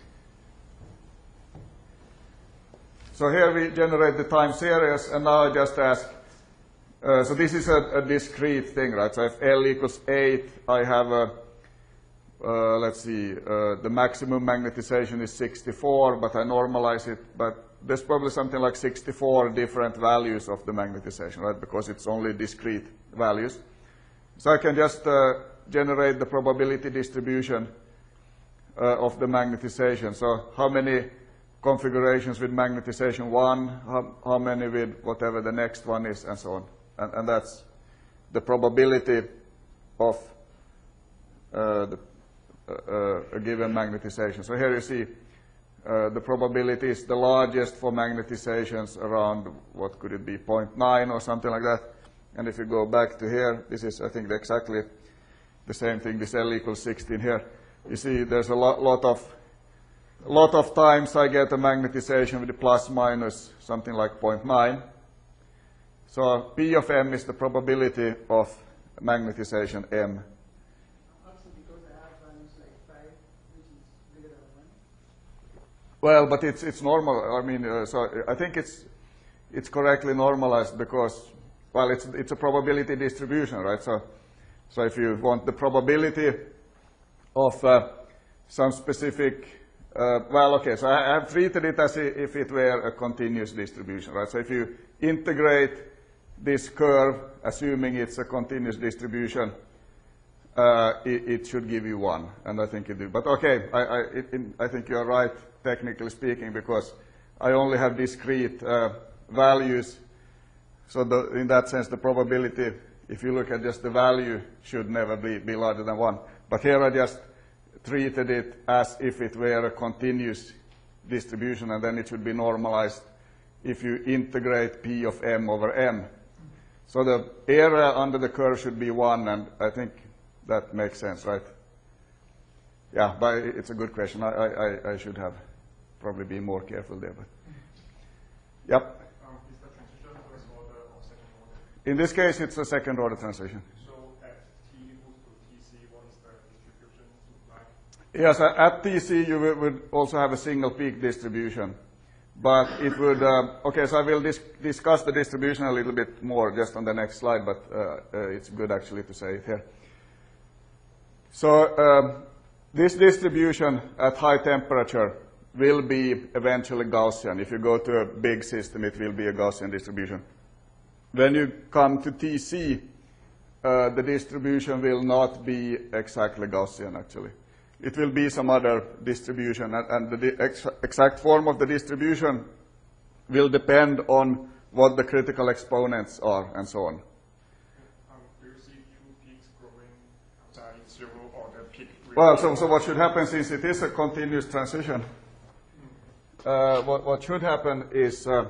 so here we generate the time series, and now I just ask. Uh, so this is a, a discrete thing, right? So if L equals eight, I have a, uh, let's see, uh, the maximum magnetization is sixty-four, but I normalize it, but there's probably something like sixty-four different values of the magnetization, right? Because it's only discrete values. So I can just uh, generate the probability distribution uh, of the magnetization. So how many configurations with magnetization one, how, how many with whatever the next one is, and so on. And, and that's the probability of uh, the, uh, a given magnetization. So here you see uh, the probability is the largest for magnetizations around, what could it be, zero point nine or something like that. And if you go back to here, this is, I think, exactly the same thing, this L equals sixteen here. You see there's a lot, lot of a lot of times I get a magnetization with a plus minus something like zero point nine. So P of M is the probability of magnetization M. Also because I have values like five, which is bigger than one. Well, but it's it's normal. I mean, uh, so I think it's it's correctly normalized because, well, it's it's a probability distribution, right? So so if you want the probability of uh, some specific, uh, well, okay. So I have treated it as if it were a continuous distribution, right? So if you integrate this curve, assuming it's a continuous distribution, uh, it, it should give you one, and I think it did. But okay, I, I, it, in, I think you're right, technically speaking, because I only have discrete uh, values. So the, in that sense, the probability, if you look at just the value, should never be, be larger than one. But here I just treated it as if it were a continuous distribution, and then it should be normalized if you integrate P of M over M. So the area under the curve should be one, and I think that makes sense, right? Yeah, but it's a good question. I, I, I should have probably been more careful there. But yep. Um, is the transition first order or second order? In this case, it's a second order transition. So at T equals to T C, what is the distribution look like? Yes, at T C you would also have a single peak distribution. But it would, uh, okay, so I will dis discuss the distribution a little bit more just on the next slide, but uh, uh, it's good actually to say it here. So um, this distribution at high temperature will be eventually Gaussian. If you go to a big system, it will be a Gaussian distribution. When you come to T C, uh, the distribution will not be exactly Gaussian actually. It will be some other distribution, and, and the ex exact form of the distribution will depend on what the critical exponents are, and so on. Um, do you see two peaks growing outside zero, or the peak? Well, so, so what should happen, since it is a continuous transition, uh, what, what should happen is, uh,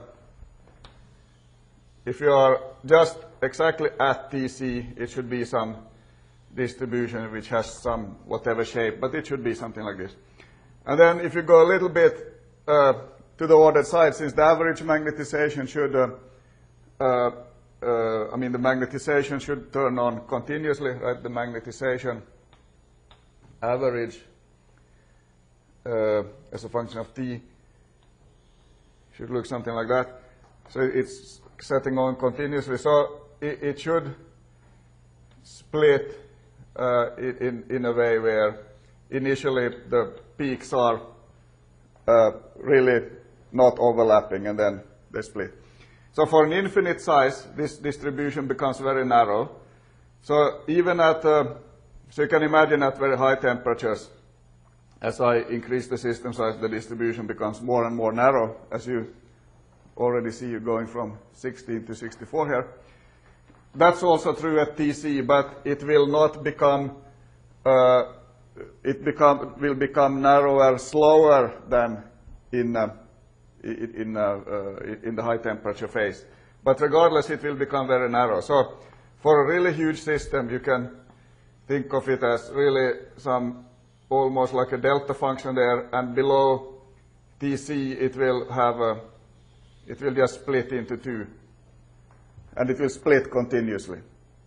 if you are just exactly at T C, it should be some distribution which has some whatever shape, but it should be something like this. And then if you go a little bit uh, to the ordered side, since the average magnetization should, uh, uh, uh, I mean the magnetization should turn on continuously, right? The magnetization average uh, as a function of t should look something like that. So it's setting on continuously. So it, it should split Uh, in, in a way where initially the peaks are uh, really not overlapping, and then they split. So for an infinite size, this distribution becomes very narrow. So even at uh, So you can imagine at very high temperatures, as I increase the system size, the distribution becomes more and more narrow, as you already see you going from sixteen to sixty-four here. That's also true at T C, but it will not become, uh, it become, will become narrower, slower than in, uh, in, uh, uh, in the high temperature phase. But regardless, it will become very narrow. So for a really huge system, you can think of it as really some almost like a delta function there, and below T C it will have a, it will just split into two, and it will split continuously.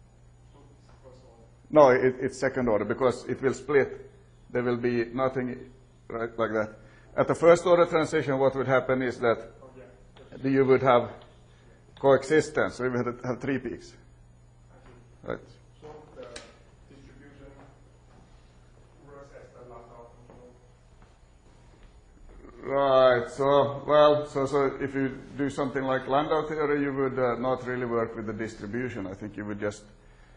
No, it, it's second order, because it will split. There will be nothing right like that. At the first order transition, what would happen is that you would have coexistence, so you would have three peaks. Right. So the distribution works as the Landau function. Right. So, well, so so if you do something like Landau theory, you would uh, not really work with the distribution. I think you would just,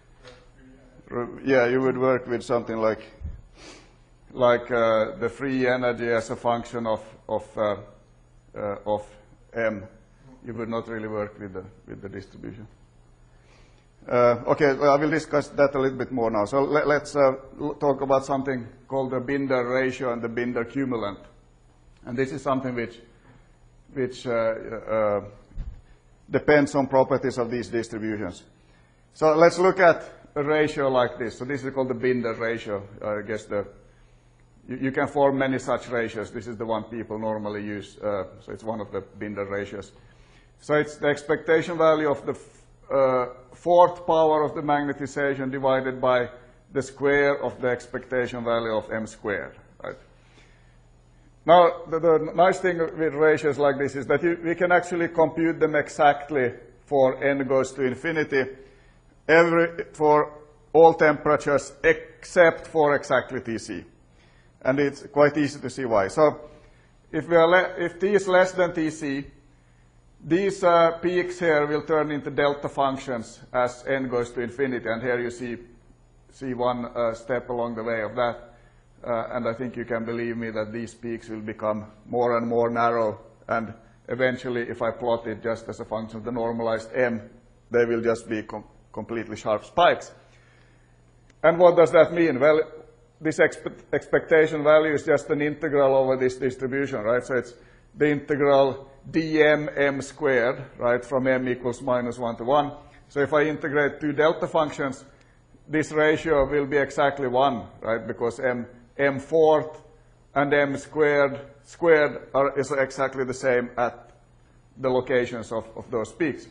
yeah, you would work with something like like uh, the free energy as a function of of uh, uh, of m. You would not really work with the with the distribution. Uh, okay, well, I will discuss that a little bit more now. So let, let's uh, talk about something called the Binder ratio and the Binder cumulant. And this is something which, which uh, uh, depends on properties of these distributions. So let's look at a ratio like this. So this is called the Binder ratio. I guess the, you, you can form many such ratios. This is the one people normally use. Uh, so it's one of the Binder ratios. So it's the expectation value of the uh, fourth power of the magnetization divided by the square of the expectation value of m squared. Right? Now, the, the nice thing with ratios like this is that you, we can actually compute them exactly for n goes to infinity, every, for all temperatures except for exactly T C. And it's quite easy to see why. So if, we are le if T is less than T C, these uh, peaks here will turn into delta functions as n goes to infinity, and here you see, see one uh, step along the way of that. Uh, and I think you can believe me that these peaks will become more and more narrow, and eventually, if I plot it just as a function of the normalized m, they will just be com completely sharp spikes. And what does that mean? Well, this expe expectation value is just an integral over this distribution, right? So it's the integral dm m squared, right, from m equals minus one to one. So if I integrate two delta functions, this ratio will be exactly one, right, because m, m fourth and m squared squared are is exactly the same at the locations of, of those peaks.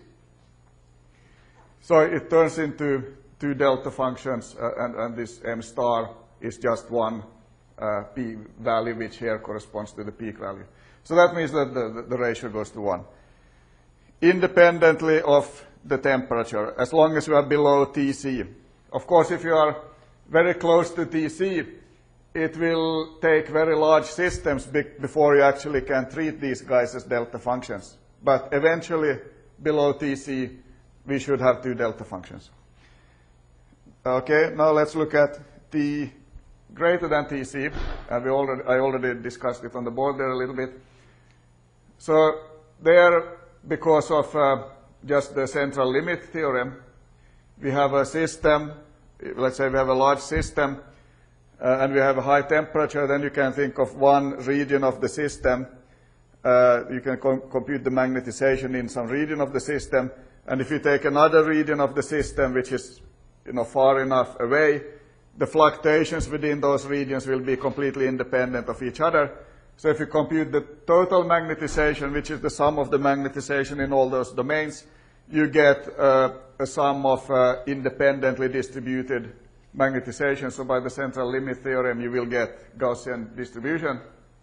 So it turns into two delta functions, uh, and, and this m star is just one uh, p value, which here corresponds to the peak value. So that means that the, the ratio goes to one, independently of the temperature, as long as you are below T C. Of course, if you are very close to T C, it will take very large systems be before you actually can treat these guys as delta functions. But eventually, below T C, we should have two delta functions. Okay, now let's look at T greater than T C, and we already, I already discussed it on the board there a little bit. So there, because of uh, just the central limit theorem, we have a system, let's say we have a large system, uh, and we have a high temperature, then you can think of one region of the system. Uh, you can com compute the magnetization in some region of the system, and if you take another region of the system, which is you know, far enough away, the fluctuations within those regions will be completely independent of each other. So if you compute the total magnetization, which is the sum of the magnetization in all those domains, you get uh, a sum of uh, independently distributed magnetization. So by the central limit theorem, you will get Gaussian distribution.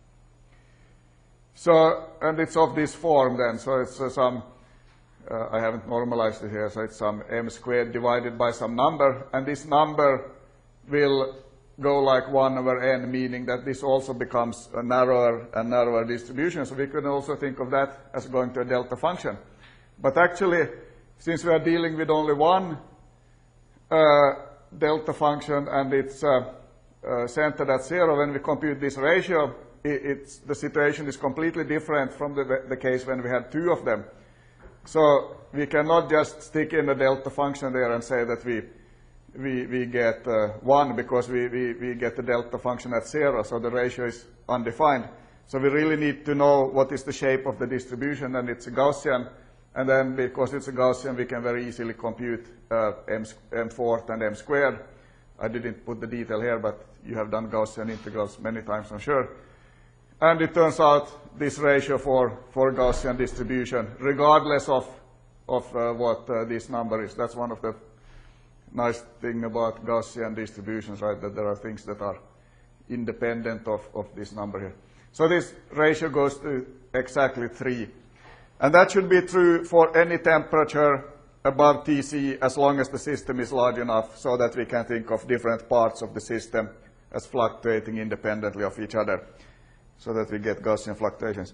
So, and it's of this form then. So it's uh, some, uh, I haven't normalized it here, so it's some m squared divided by some number. And this number will go like one over n, meaning that this also becomes a narrower and narrower distribution. So we can also think of that as going to a delta function. But actually, since we are dealing with only one uh, delta function and it's uh, uh, centered at zero, when we compute this ratio, it, it's, the situation is completely different from the, the case when we had two of them. So we cannot just stick in the delta function there and say that we, we, we get uh, one because we, we, we get the delta function at zero, so the ratio is undefined. So we really need to know what is the shape of the distribution, and it's a Gaussian. And then because it's a Gaussian, we can very easily compute uh, m, m fourth and m squared. I didn't put the detail here, but you have done Gaussian integrals many times, I'm sure. And it turns out this ratio for, for Gaussian distribution, regardless of, of uh, what uh, this number is. That's one of the nice thing about Gaussian distributions, right, that there are things that are independent of, of this number here. So this ratio goes to exactly three. And that should be true for any temperature above T C as long as the system is large enough so that we can think of different parts of the system as fluctuating independently of each other so that we get Gaussian fluctuations.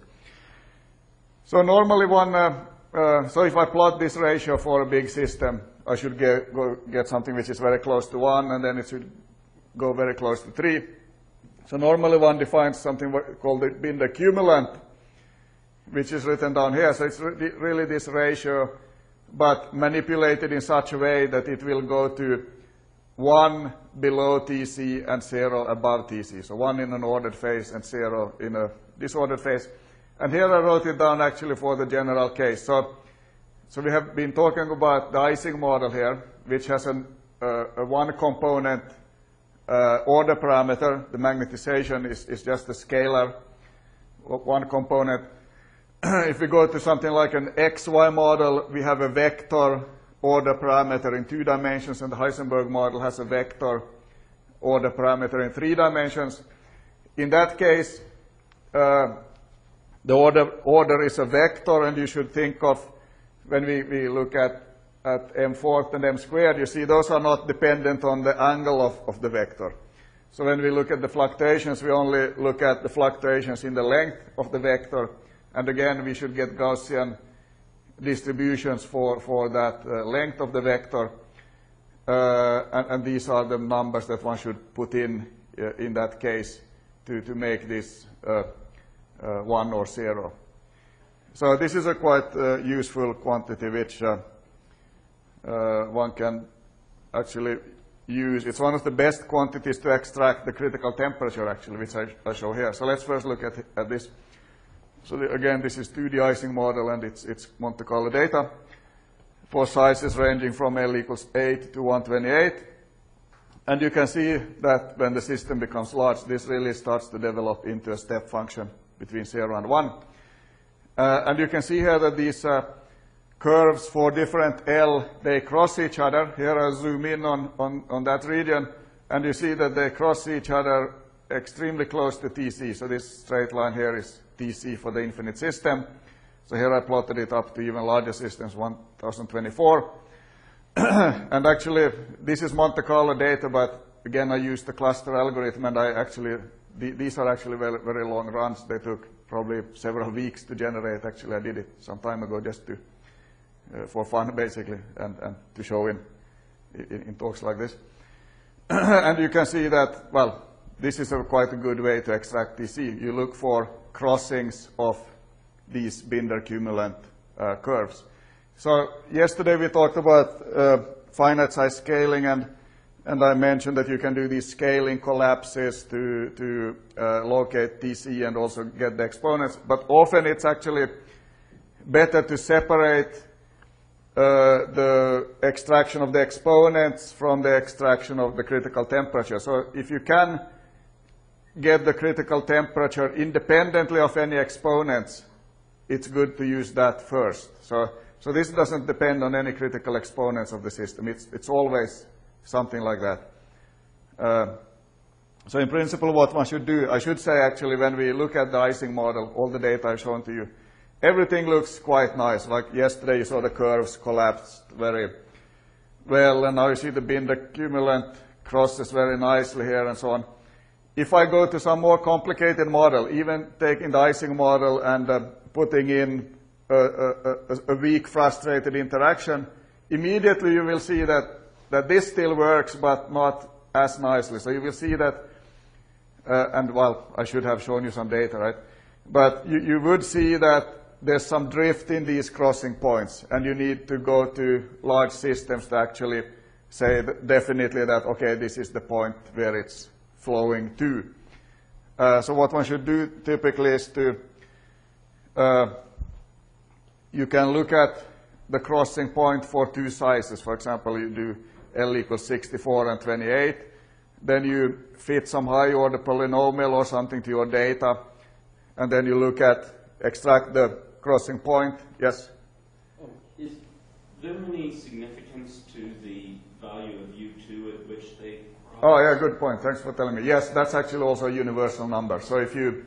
So normally one, uh, uh, so if I plot this ratio for a big system, I should get, go, get something which is very close to one, and then it should go very close to three. So normally one defines something called the Binder cumulant, which is written down here. So it's re really this ratio, but manipulated in such a way that it will go to one below T C and zero above T C. So one in an ordered phase and zero in a disordered phase. And here I wrote it down actually for the general case. So, so we have been talking about the Ising model here, which has an, uh, a one component uh, order parameter. The magnetization is, is just a scalar, one component. If we go to something like an X Y model, we have a vector order parameter in two dimensions, and the Heisenberg model has a vector order parameter in three dimensions. In that case, uh, the order, order is a vector, and you should think of, when we, we look at, at m fourth and m squared, you see those are not dependent on the angle of, of the vector. So when we look at the fluctuations, we only look at the fluctuations in the length of the vector. And again, we should get Gaussian distributions for, for that uh, length of the vector. Uh, and, and these are the numbers that one should put in uh, in that case to, to make this uh, uh, one or zero. So this is a quite uh, useful quantity which uh, uh, one can actually use. It's one of the best quantities to extract the critical temperature, actually, which I, I show here. So let's first look at, at this. So the, again, this is two D Ising model, and it's, it's Monte Carlo data for sizes ranging from L equals eight to one twenty-eight. And you can see that when the system becomes large, this really starts to develop into a step function between zero and one. Uh, and you can see here that these uh, curves for different L, they cross each other. Here I zoom in on, on, on that region, and you see that they cross each other extremely close to T C. So this straight line here is T C for the infinite system. So here I plotted it up to even larger systems, one thousand twenty-four. And actually, this is Monte Carlo data, but again, I used the cluster algorithm, and I actually, th these are actually very, very long runs. They took probably several weeks to generate. Actually, I did it some time ago just to, uh, for fun, basically, and, and to show in, in, in talks like this. And you can see that, well, this is a quite a good way to extract T C. You look for crossings of these Binder cumulant uh, curves. So yesterday we talked about uh, finite size scaling, and, and I mentioned that you can do these scaling collapses to, to uh, locate T C and also get the exponents. But often it's actually better to separate uh, the extraction of the exponents from the extraction of the critical temperature. So if you can get the critical temperature independently of any exponents, it's good to use that first. So, so this doesn't depend on any critical exponents of the system. It's, it's always something like that. Uh, so in principle, what one should do, I should say actually, when we look at the Ising model, all the data I've shown to you, everything looks quite nice. Like yesterday you saw the curves collapsed very well, and now you see the Binder cumulant crosses very nicely here and so on. If I go to some more complicated model, even taking the Ising model and uh, putting in a, a, a weak frustrated interaction, immediately you will see that that this still works, but not as nicely. So you will see that, uh, and well, I should have shown you some data, right? But you, you would see that there's some drift in these crossing points, and you need to go to large systems to actually say that definitely that, okay, this is the point where it's flowing to. Uh, so what one should do typically is to, uh, you can look at the crossing point for two sizes. For example, you do L equals sixty-four and twenty-eight. Then you fit some high order polynomial or something to your data, and then you look at, extract the crossing point. Yes? Oh, is there any significance to the value of U two at which they cross? Oh, yeah, good point. Thanks for telling me. Yes, that's actually also a universal number. So if you,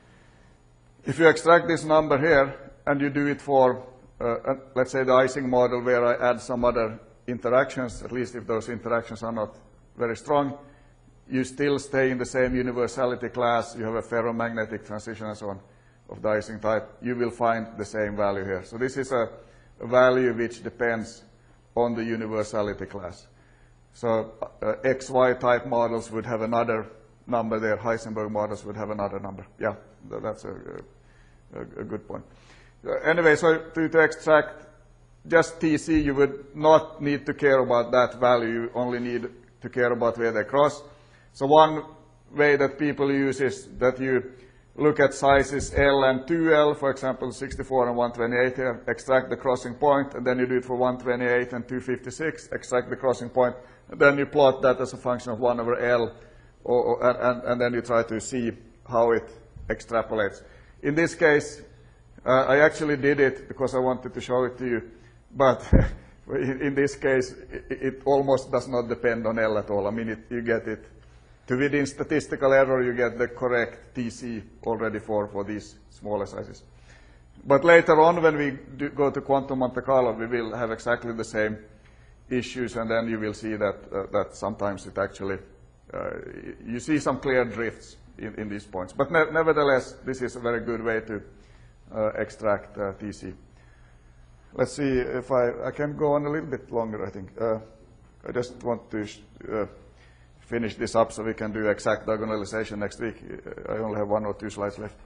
if you extract this number here, and you do it for, uh, uh, let's say, the Ising model where I add some other interactions, at least if those interactions are not very strong, you still stay in the same universality class. You have a ferromagnetic transition and so on of the Ising type. You will find the same value here. So this is a, a value which depends on the universality class. So uh, X Y type models would have another number there. Heisenberg models would have another number. Yeah, th that's a, a, a good point. Uh, anyway, so to, to extract just T C, you would not need to care about that value. You only need to care about where they cross. So one way that people use is that you look at sizes L and two L, for example, sixty-four and one twenty-eight here, extract the crossing point, and then you do it for one twenty-eight and two fifty-six, extract the crossing point, and then you plot that as a function of one over L, or, or, and, and then you try to see how it extrapolates. In this case, uh, I actually did it because I wanted to show it to you, but in, in this case, it, it almost does not depend on L at all. I mean, it, you get it to within statistical error, you get the correct T C already for, for these smaller sizes. But later on, when we do go to quantum Monte Carlo, we will have exactly the same issues, and then you will see that, uh, that sometimes it actually, uh, you see some clear drifts in, in these points. But ne nevertheless, this is a very good way to uh, extract uh, T C. Let's see if I, I can go on a little bit longer, I think. Uh, I just want to sh uh, finish this up so we can do exact diagonalization next week. I only have one or two slides left.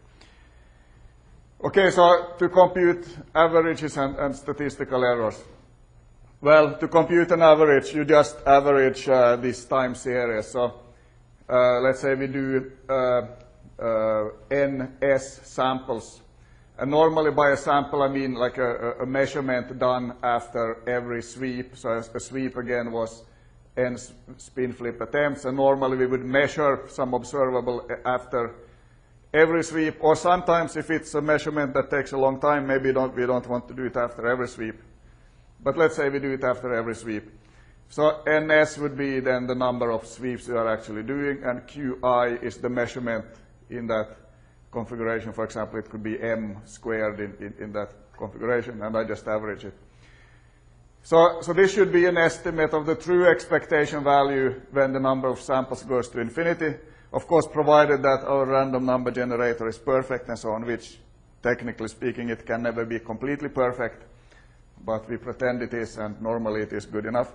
Okay, so to compute averages and, and statistical errors. Well, to compute an average, you just average uh, this time series. So uh, let's say we do uh, uh, N S samples. And normally by a sample, I mean like a, a measurement done after every sweep. So a sweep again was N spin flip attempts, and normally we would measure some observable after every sweep, or sometimes if it's a measurement that takes a long time, maybe don't, we don't want to do it after every sweep. But let's say we do it after every sweep. So N S would be then the number of sweeps we are actually doing, and Q I is the measurement in that configuration. For example, it could be M squared in, in, in that configuration, and I just average it. So, so this should be an estimate of the true expectation value when the number of samples goes to infinity. Of course, provided that our random number generator is perfect and so on, which, technically speaking, it can never be completely perfect. But we pretend it is, and normally it is good enough.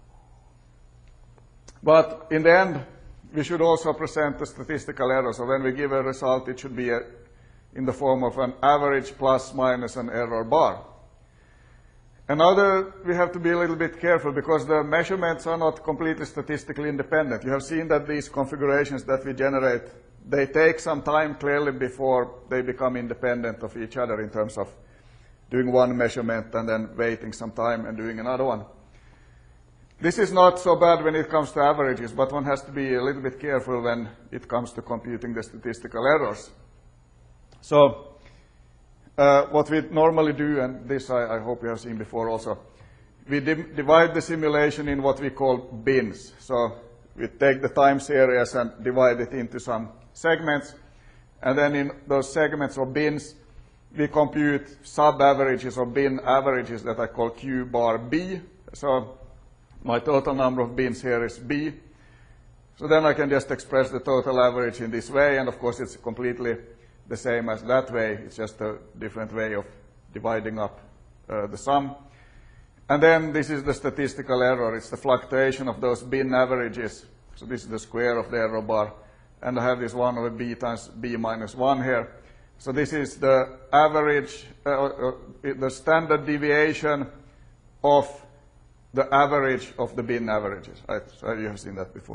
But in the end, we should also present the statistical error. So when we give a result, it should be a, in the form of an average plus minus an error bar. Another, we have to be a little bit careful because the measurements are not completely statistically independent. You have seen that these configurations that we generate, they take some time clearly before they become independent of each other in terms of doing one measurement and then waiting some time and doing another one. This is not so bad when it comes to averages, but one has to be a little bit careful when it comes to computing the statistical errors. So, Uh, what we normally do, and this I, I hope you have seen before also, we divide the simulation in what we call bins. So we take the time series and divide it into some segments, and then in those segments or bins, we compute sub-averages or bin averages that I call Q bar B. So my total number of bins here is B. So then I can just express the total average in this way, and of course it's completely the same as that way. It's just a different way of dividing up uh, the sum. And then this is the statistical error. It's the fluctuation of those bin averages. So this is the square of the error bar. And I have this one over b times b minus one here. So this is the average, uh, uh, the standard deviation of the average of the bin averages. Right? So you have seen that before.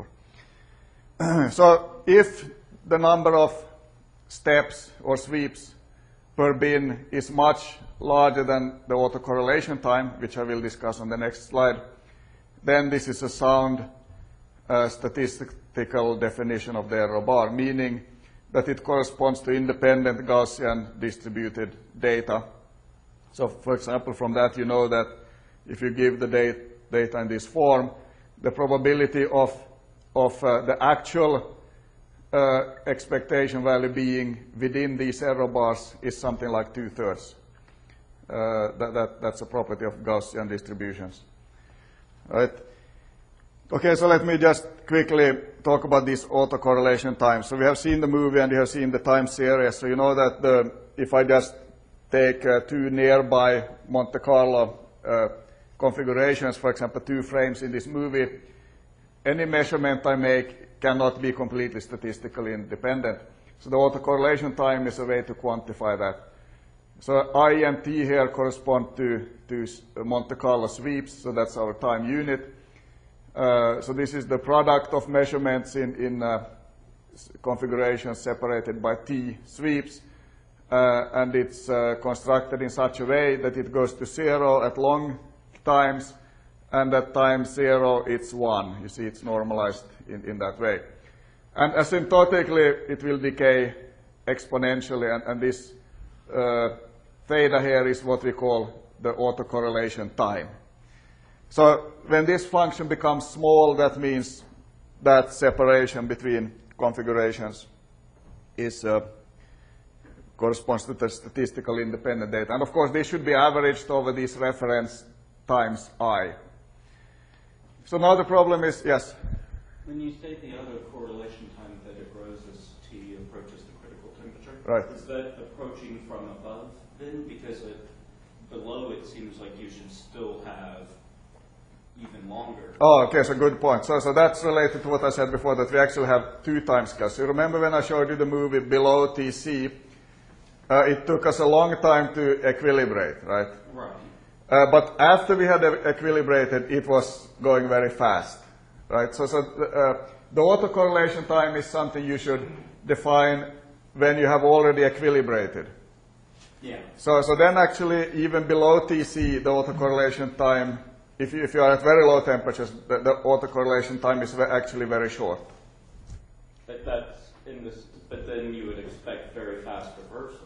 So if the number of steps or sweeps per bin is much larger than the autocorrelation time, which I will discuss on the next slide, then this is a sound uh, statistical definition of the error bar, meaning that it corresponds to independent Gaussian distributed data. So, for example, from that you know that if you give the date, data in this form, the probability of, of uh, the actual uh, expectation value being within these error bars is something like two-thirds. Uh, that, that, that's a property of Gaussian distributions. Right? Okay, so let me just quickly talk about this autocorrelation time. So we have seen the movie and you have seen the time series. So you know that the, if I just take uh, two nearby Monte Carlo uh, configurations, for example, two frames in this movie, any measurement I make cannot be completely statistically independent. So the autocorrelation time is a way to quantify that. So I and T here correspond to, to Monte Carlo sweeps, so that's our time unit. Uh, so this is the product of measurements in, in uh, configurations separated by T sweeps. Uh, and it's uh, constructed in such a way that it goes to zero at long times, and at time zero it's one. You see it's normalized in, in that way. And asymptotically it will decay exponentially, and, and this uh, theta here is what we call the autocorrelation time. So when this function becomes small, that means that separation between configurations is uh, corresponds to the statistical independent data. And of course, this should be averaged over this reference times I. So now the problem is, yes? When you state the other correlation time that it grows as T approaches the critical temperature, right, is that approaching from above then? Because it, below it seems like you should still have even longer. Oh, okay, so good point. So, so that's related to what I said before, that we actually have two time scales. So you remember when I showed you the movie below T C, uh, it took us a long time to equilibrate, right? Right. Uh, but after we had equilibrated, it was going very fast, right? So, so uh, the autocorrelation time is something you should define when you have already equilibrated. Yeah. So, so then actually, even below T C, the autocorrelation time, if you, if you are at very low temperatures, the, the autocorrelation time is actually very short. But that's in this. But then you would expect very fast reversals.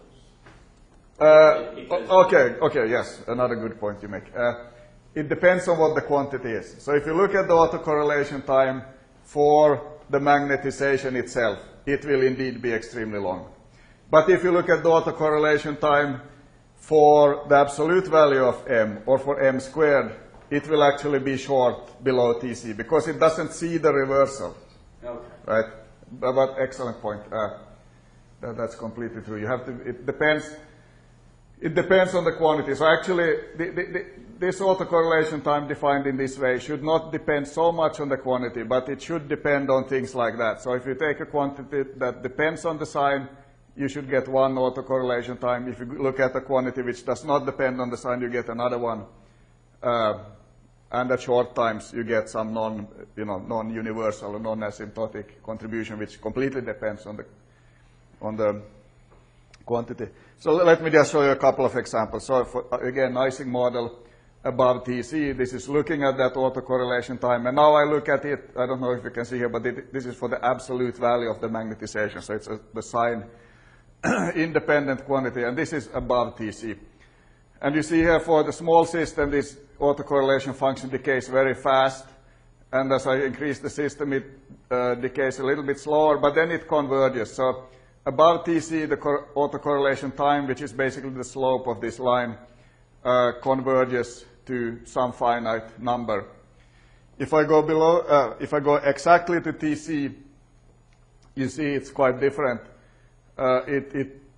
Uh, okay, okay, yes, another good point you make. Uh, it depends on what the quantity is. So if you look at the autocorrelation time for the magnetization itself, it will indeed be extremely long. But if you look at the autocorrelation time for the absolute value of m, or for m squared, it will actually be short below T C, because it doesn't see the reversal. Okay. Right? But, but excellent point. Uh, that, that's completely true. You have to, it depends. It depends on the quantity. So actually, the, the, the, this autocorrelation time defined in this way should not depend so much on the quantity, but it should depend on things like that. So if you take a quantity that depends on the sign, you should get one autocorrelation time. If you look at a quantity which does not depend on the sign, you get another one. Uh, and at short times, you get some non, you know, non-universal or non-asymptotic contribution, which completely depends on the, on the quantity. So let me just show you a couple of examples. So for, again, Ising model above T C, this is looking at that autocorrelation time. And now I look at it, I don't know if you can see here, but it, this is for the absolute value of the magnetization. So it's a, the sign independent quantity, and this is above T C. And you see here for the small system, this autocorrelation function decays very fast. And as I increase the system, it uh, decays a little bit slower, but then it converges. So above T C, the autocorrelation time, which is basically the slope of this line, uh, converges to some finite number. If I go below, uh, if I go exactly to T C, you see it's quite different. Uh, it, it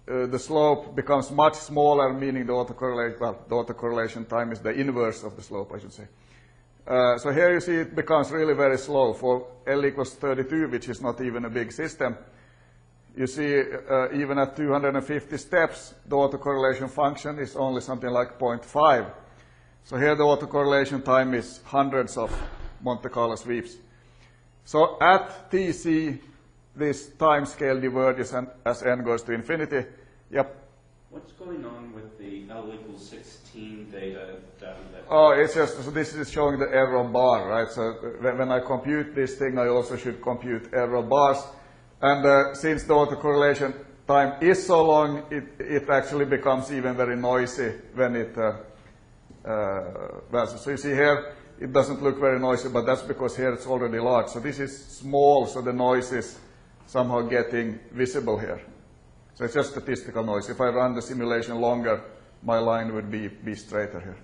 uh, the slope becomes much smaller, meaning the autocorrelation, well, the autocorrelation time is the inverse of the slope, I should say. Uh, so here you see it becomes really very slow. For L equals thirty-two, which is not even a big system, you see uh, even at two hundred fifty steps, the autocorrelation function is only something like zero point five. So here the autocorrelation time is hundreds of Monte Carlo sweeps. So at T C, this time scale diverges and as n goes to infinity. Yep. What's going on with the L equals sixteen data down there? Oh, it's just, so this is showing the error bar, right? So when, when I compute this thing, I also should compute error bars. And uh, since the autocorrelation time is so long, it, it actually becomes even very noisy when it, uh, uh, well, so you see here, it doesn't look very noisy, but that's because here it's already large. So this is small, so the noise is somehow getting visible here. So it's just statistical noise. If I run the simulation longer, my line would be, be straighter here.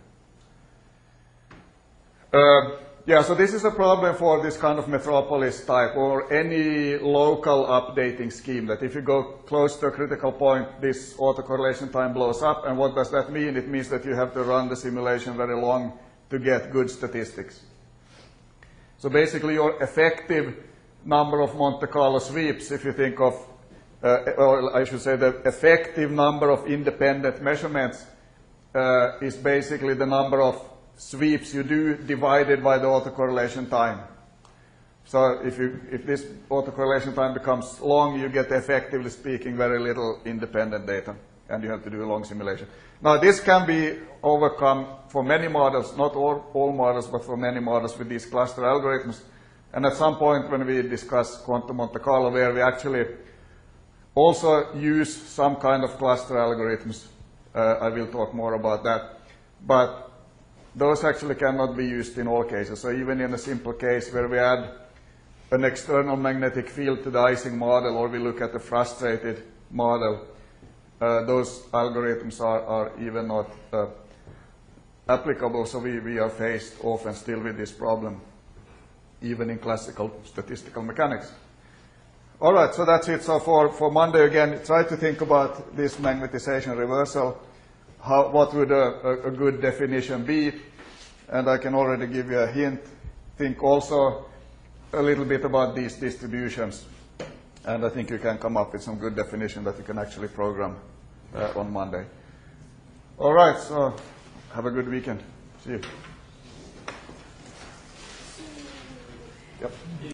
Uh, yeah, so this is a problem for this kind of metropolis type or any local updating scheme, that if you go close to a critical point, this autocorrelation time blows up. And what does that mean? It means that you have to run the simulation very long to get good statistics. So basically your effective number of Monte Carlo sweeps, if you think of, uh, or I should say the effective number of independent measurements uh, is basically the number of sweeps you do divided by the autocorrelation time. So if, you, if this autocorrelation time becomes long, you get, effectively speaking, very little independent data, and you have to do a long simulation. Now this can be overcome for many models, not all, all models, but for many models with these cluster algorithms. And at some point when we discuss quantum Monte Carlo, where we actually also use some kind of cluster algorithms, uh, I will talk more about that. But those actually cannot be used in all cases. So even in a simple case where we add an external magnetic field to the Ising model, or we look at the frustrated model, uh, those algorithms are, are even not uh, applicable. So we, we are faced often still with this problem, even in classical statistical mechanics. All right, so that's it. So for, for Monday, again, try to think about this magnetization reversal. How, what would a, a, a good definition be? And I can already give you a hint. Think also a little bit about these distributions. And I think you can come up with some good definition that you can actually program uh, on Monday. All right, so have a good weekend. See you. Yep.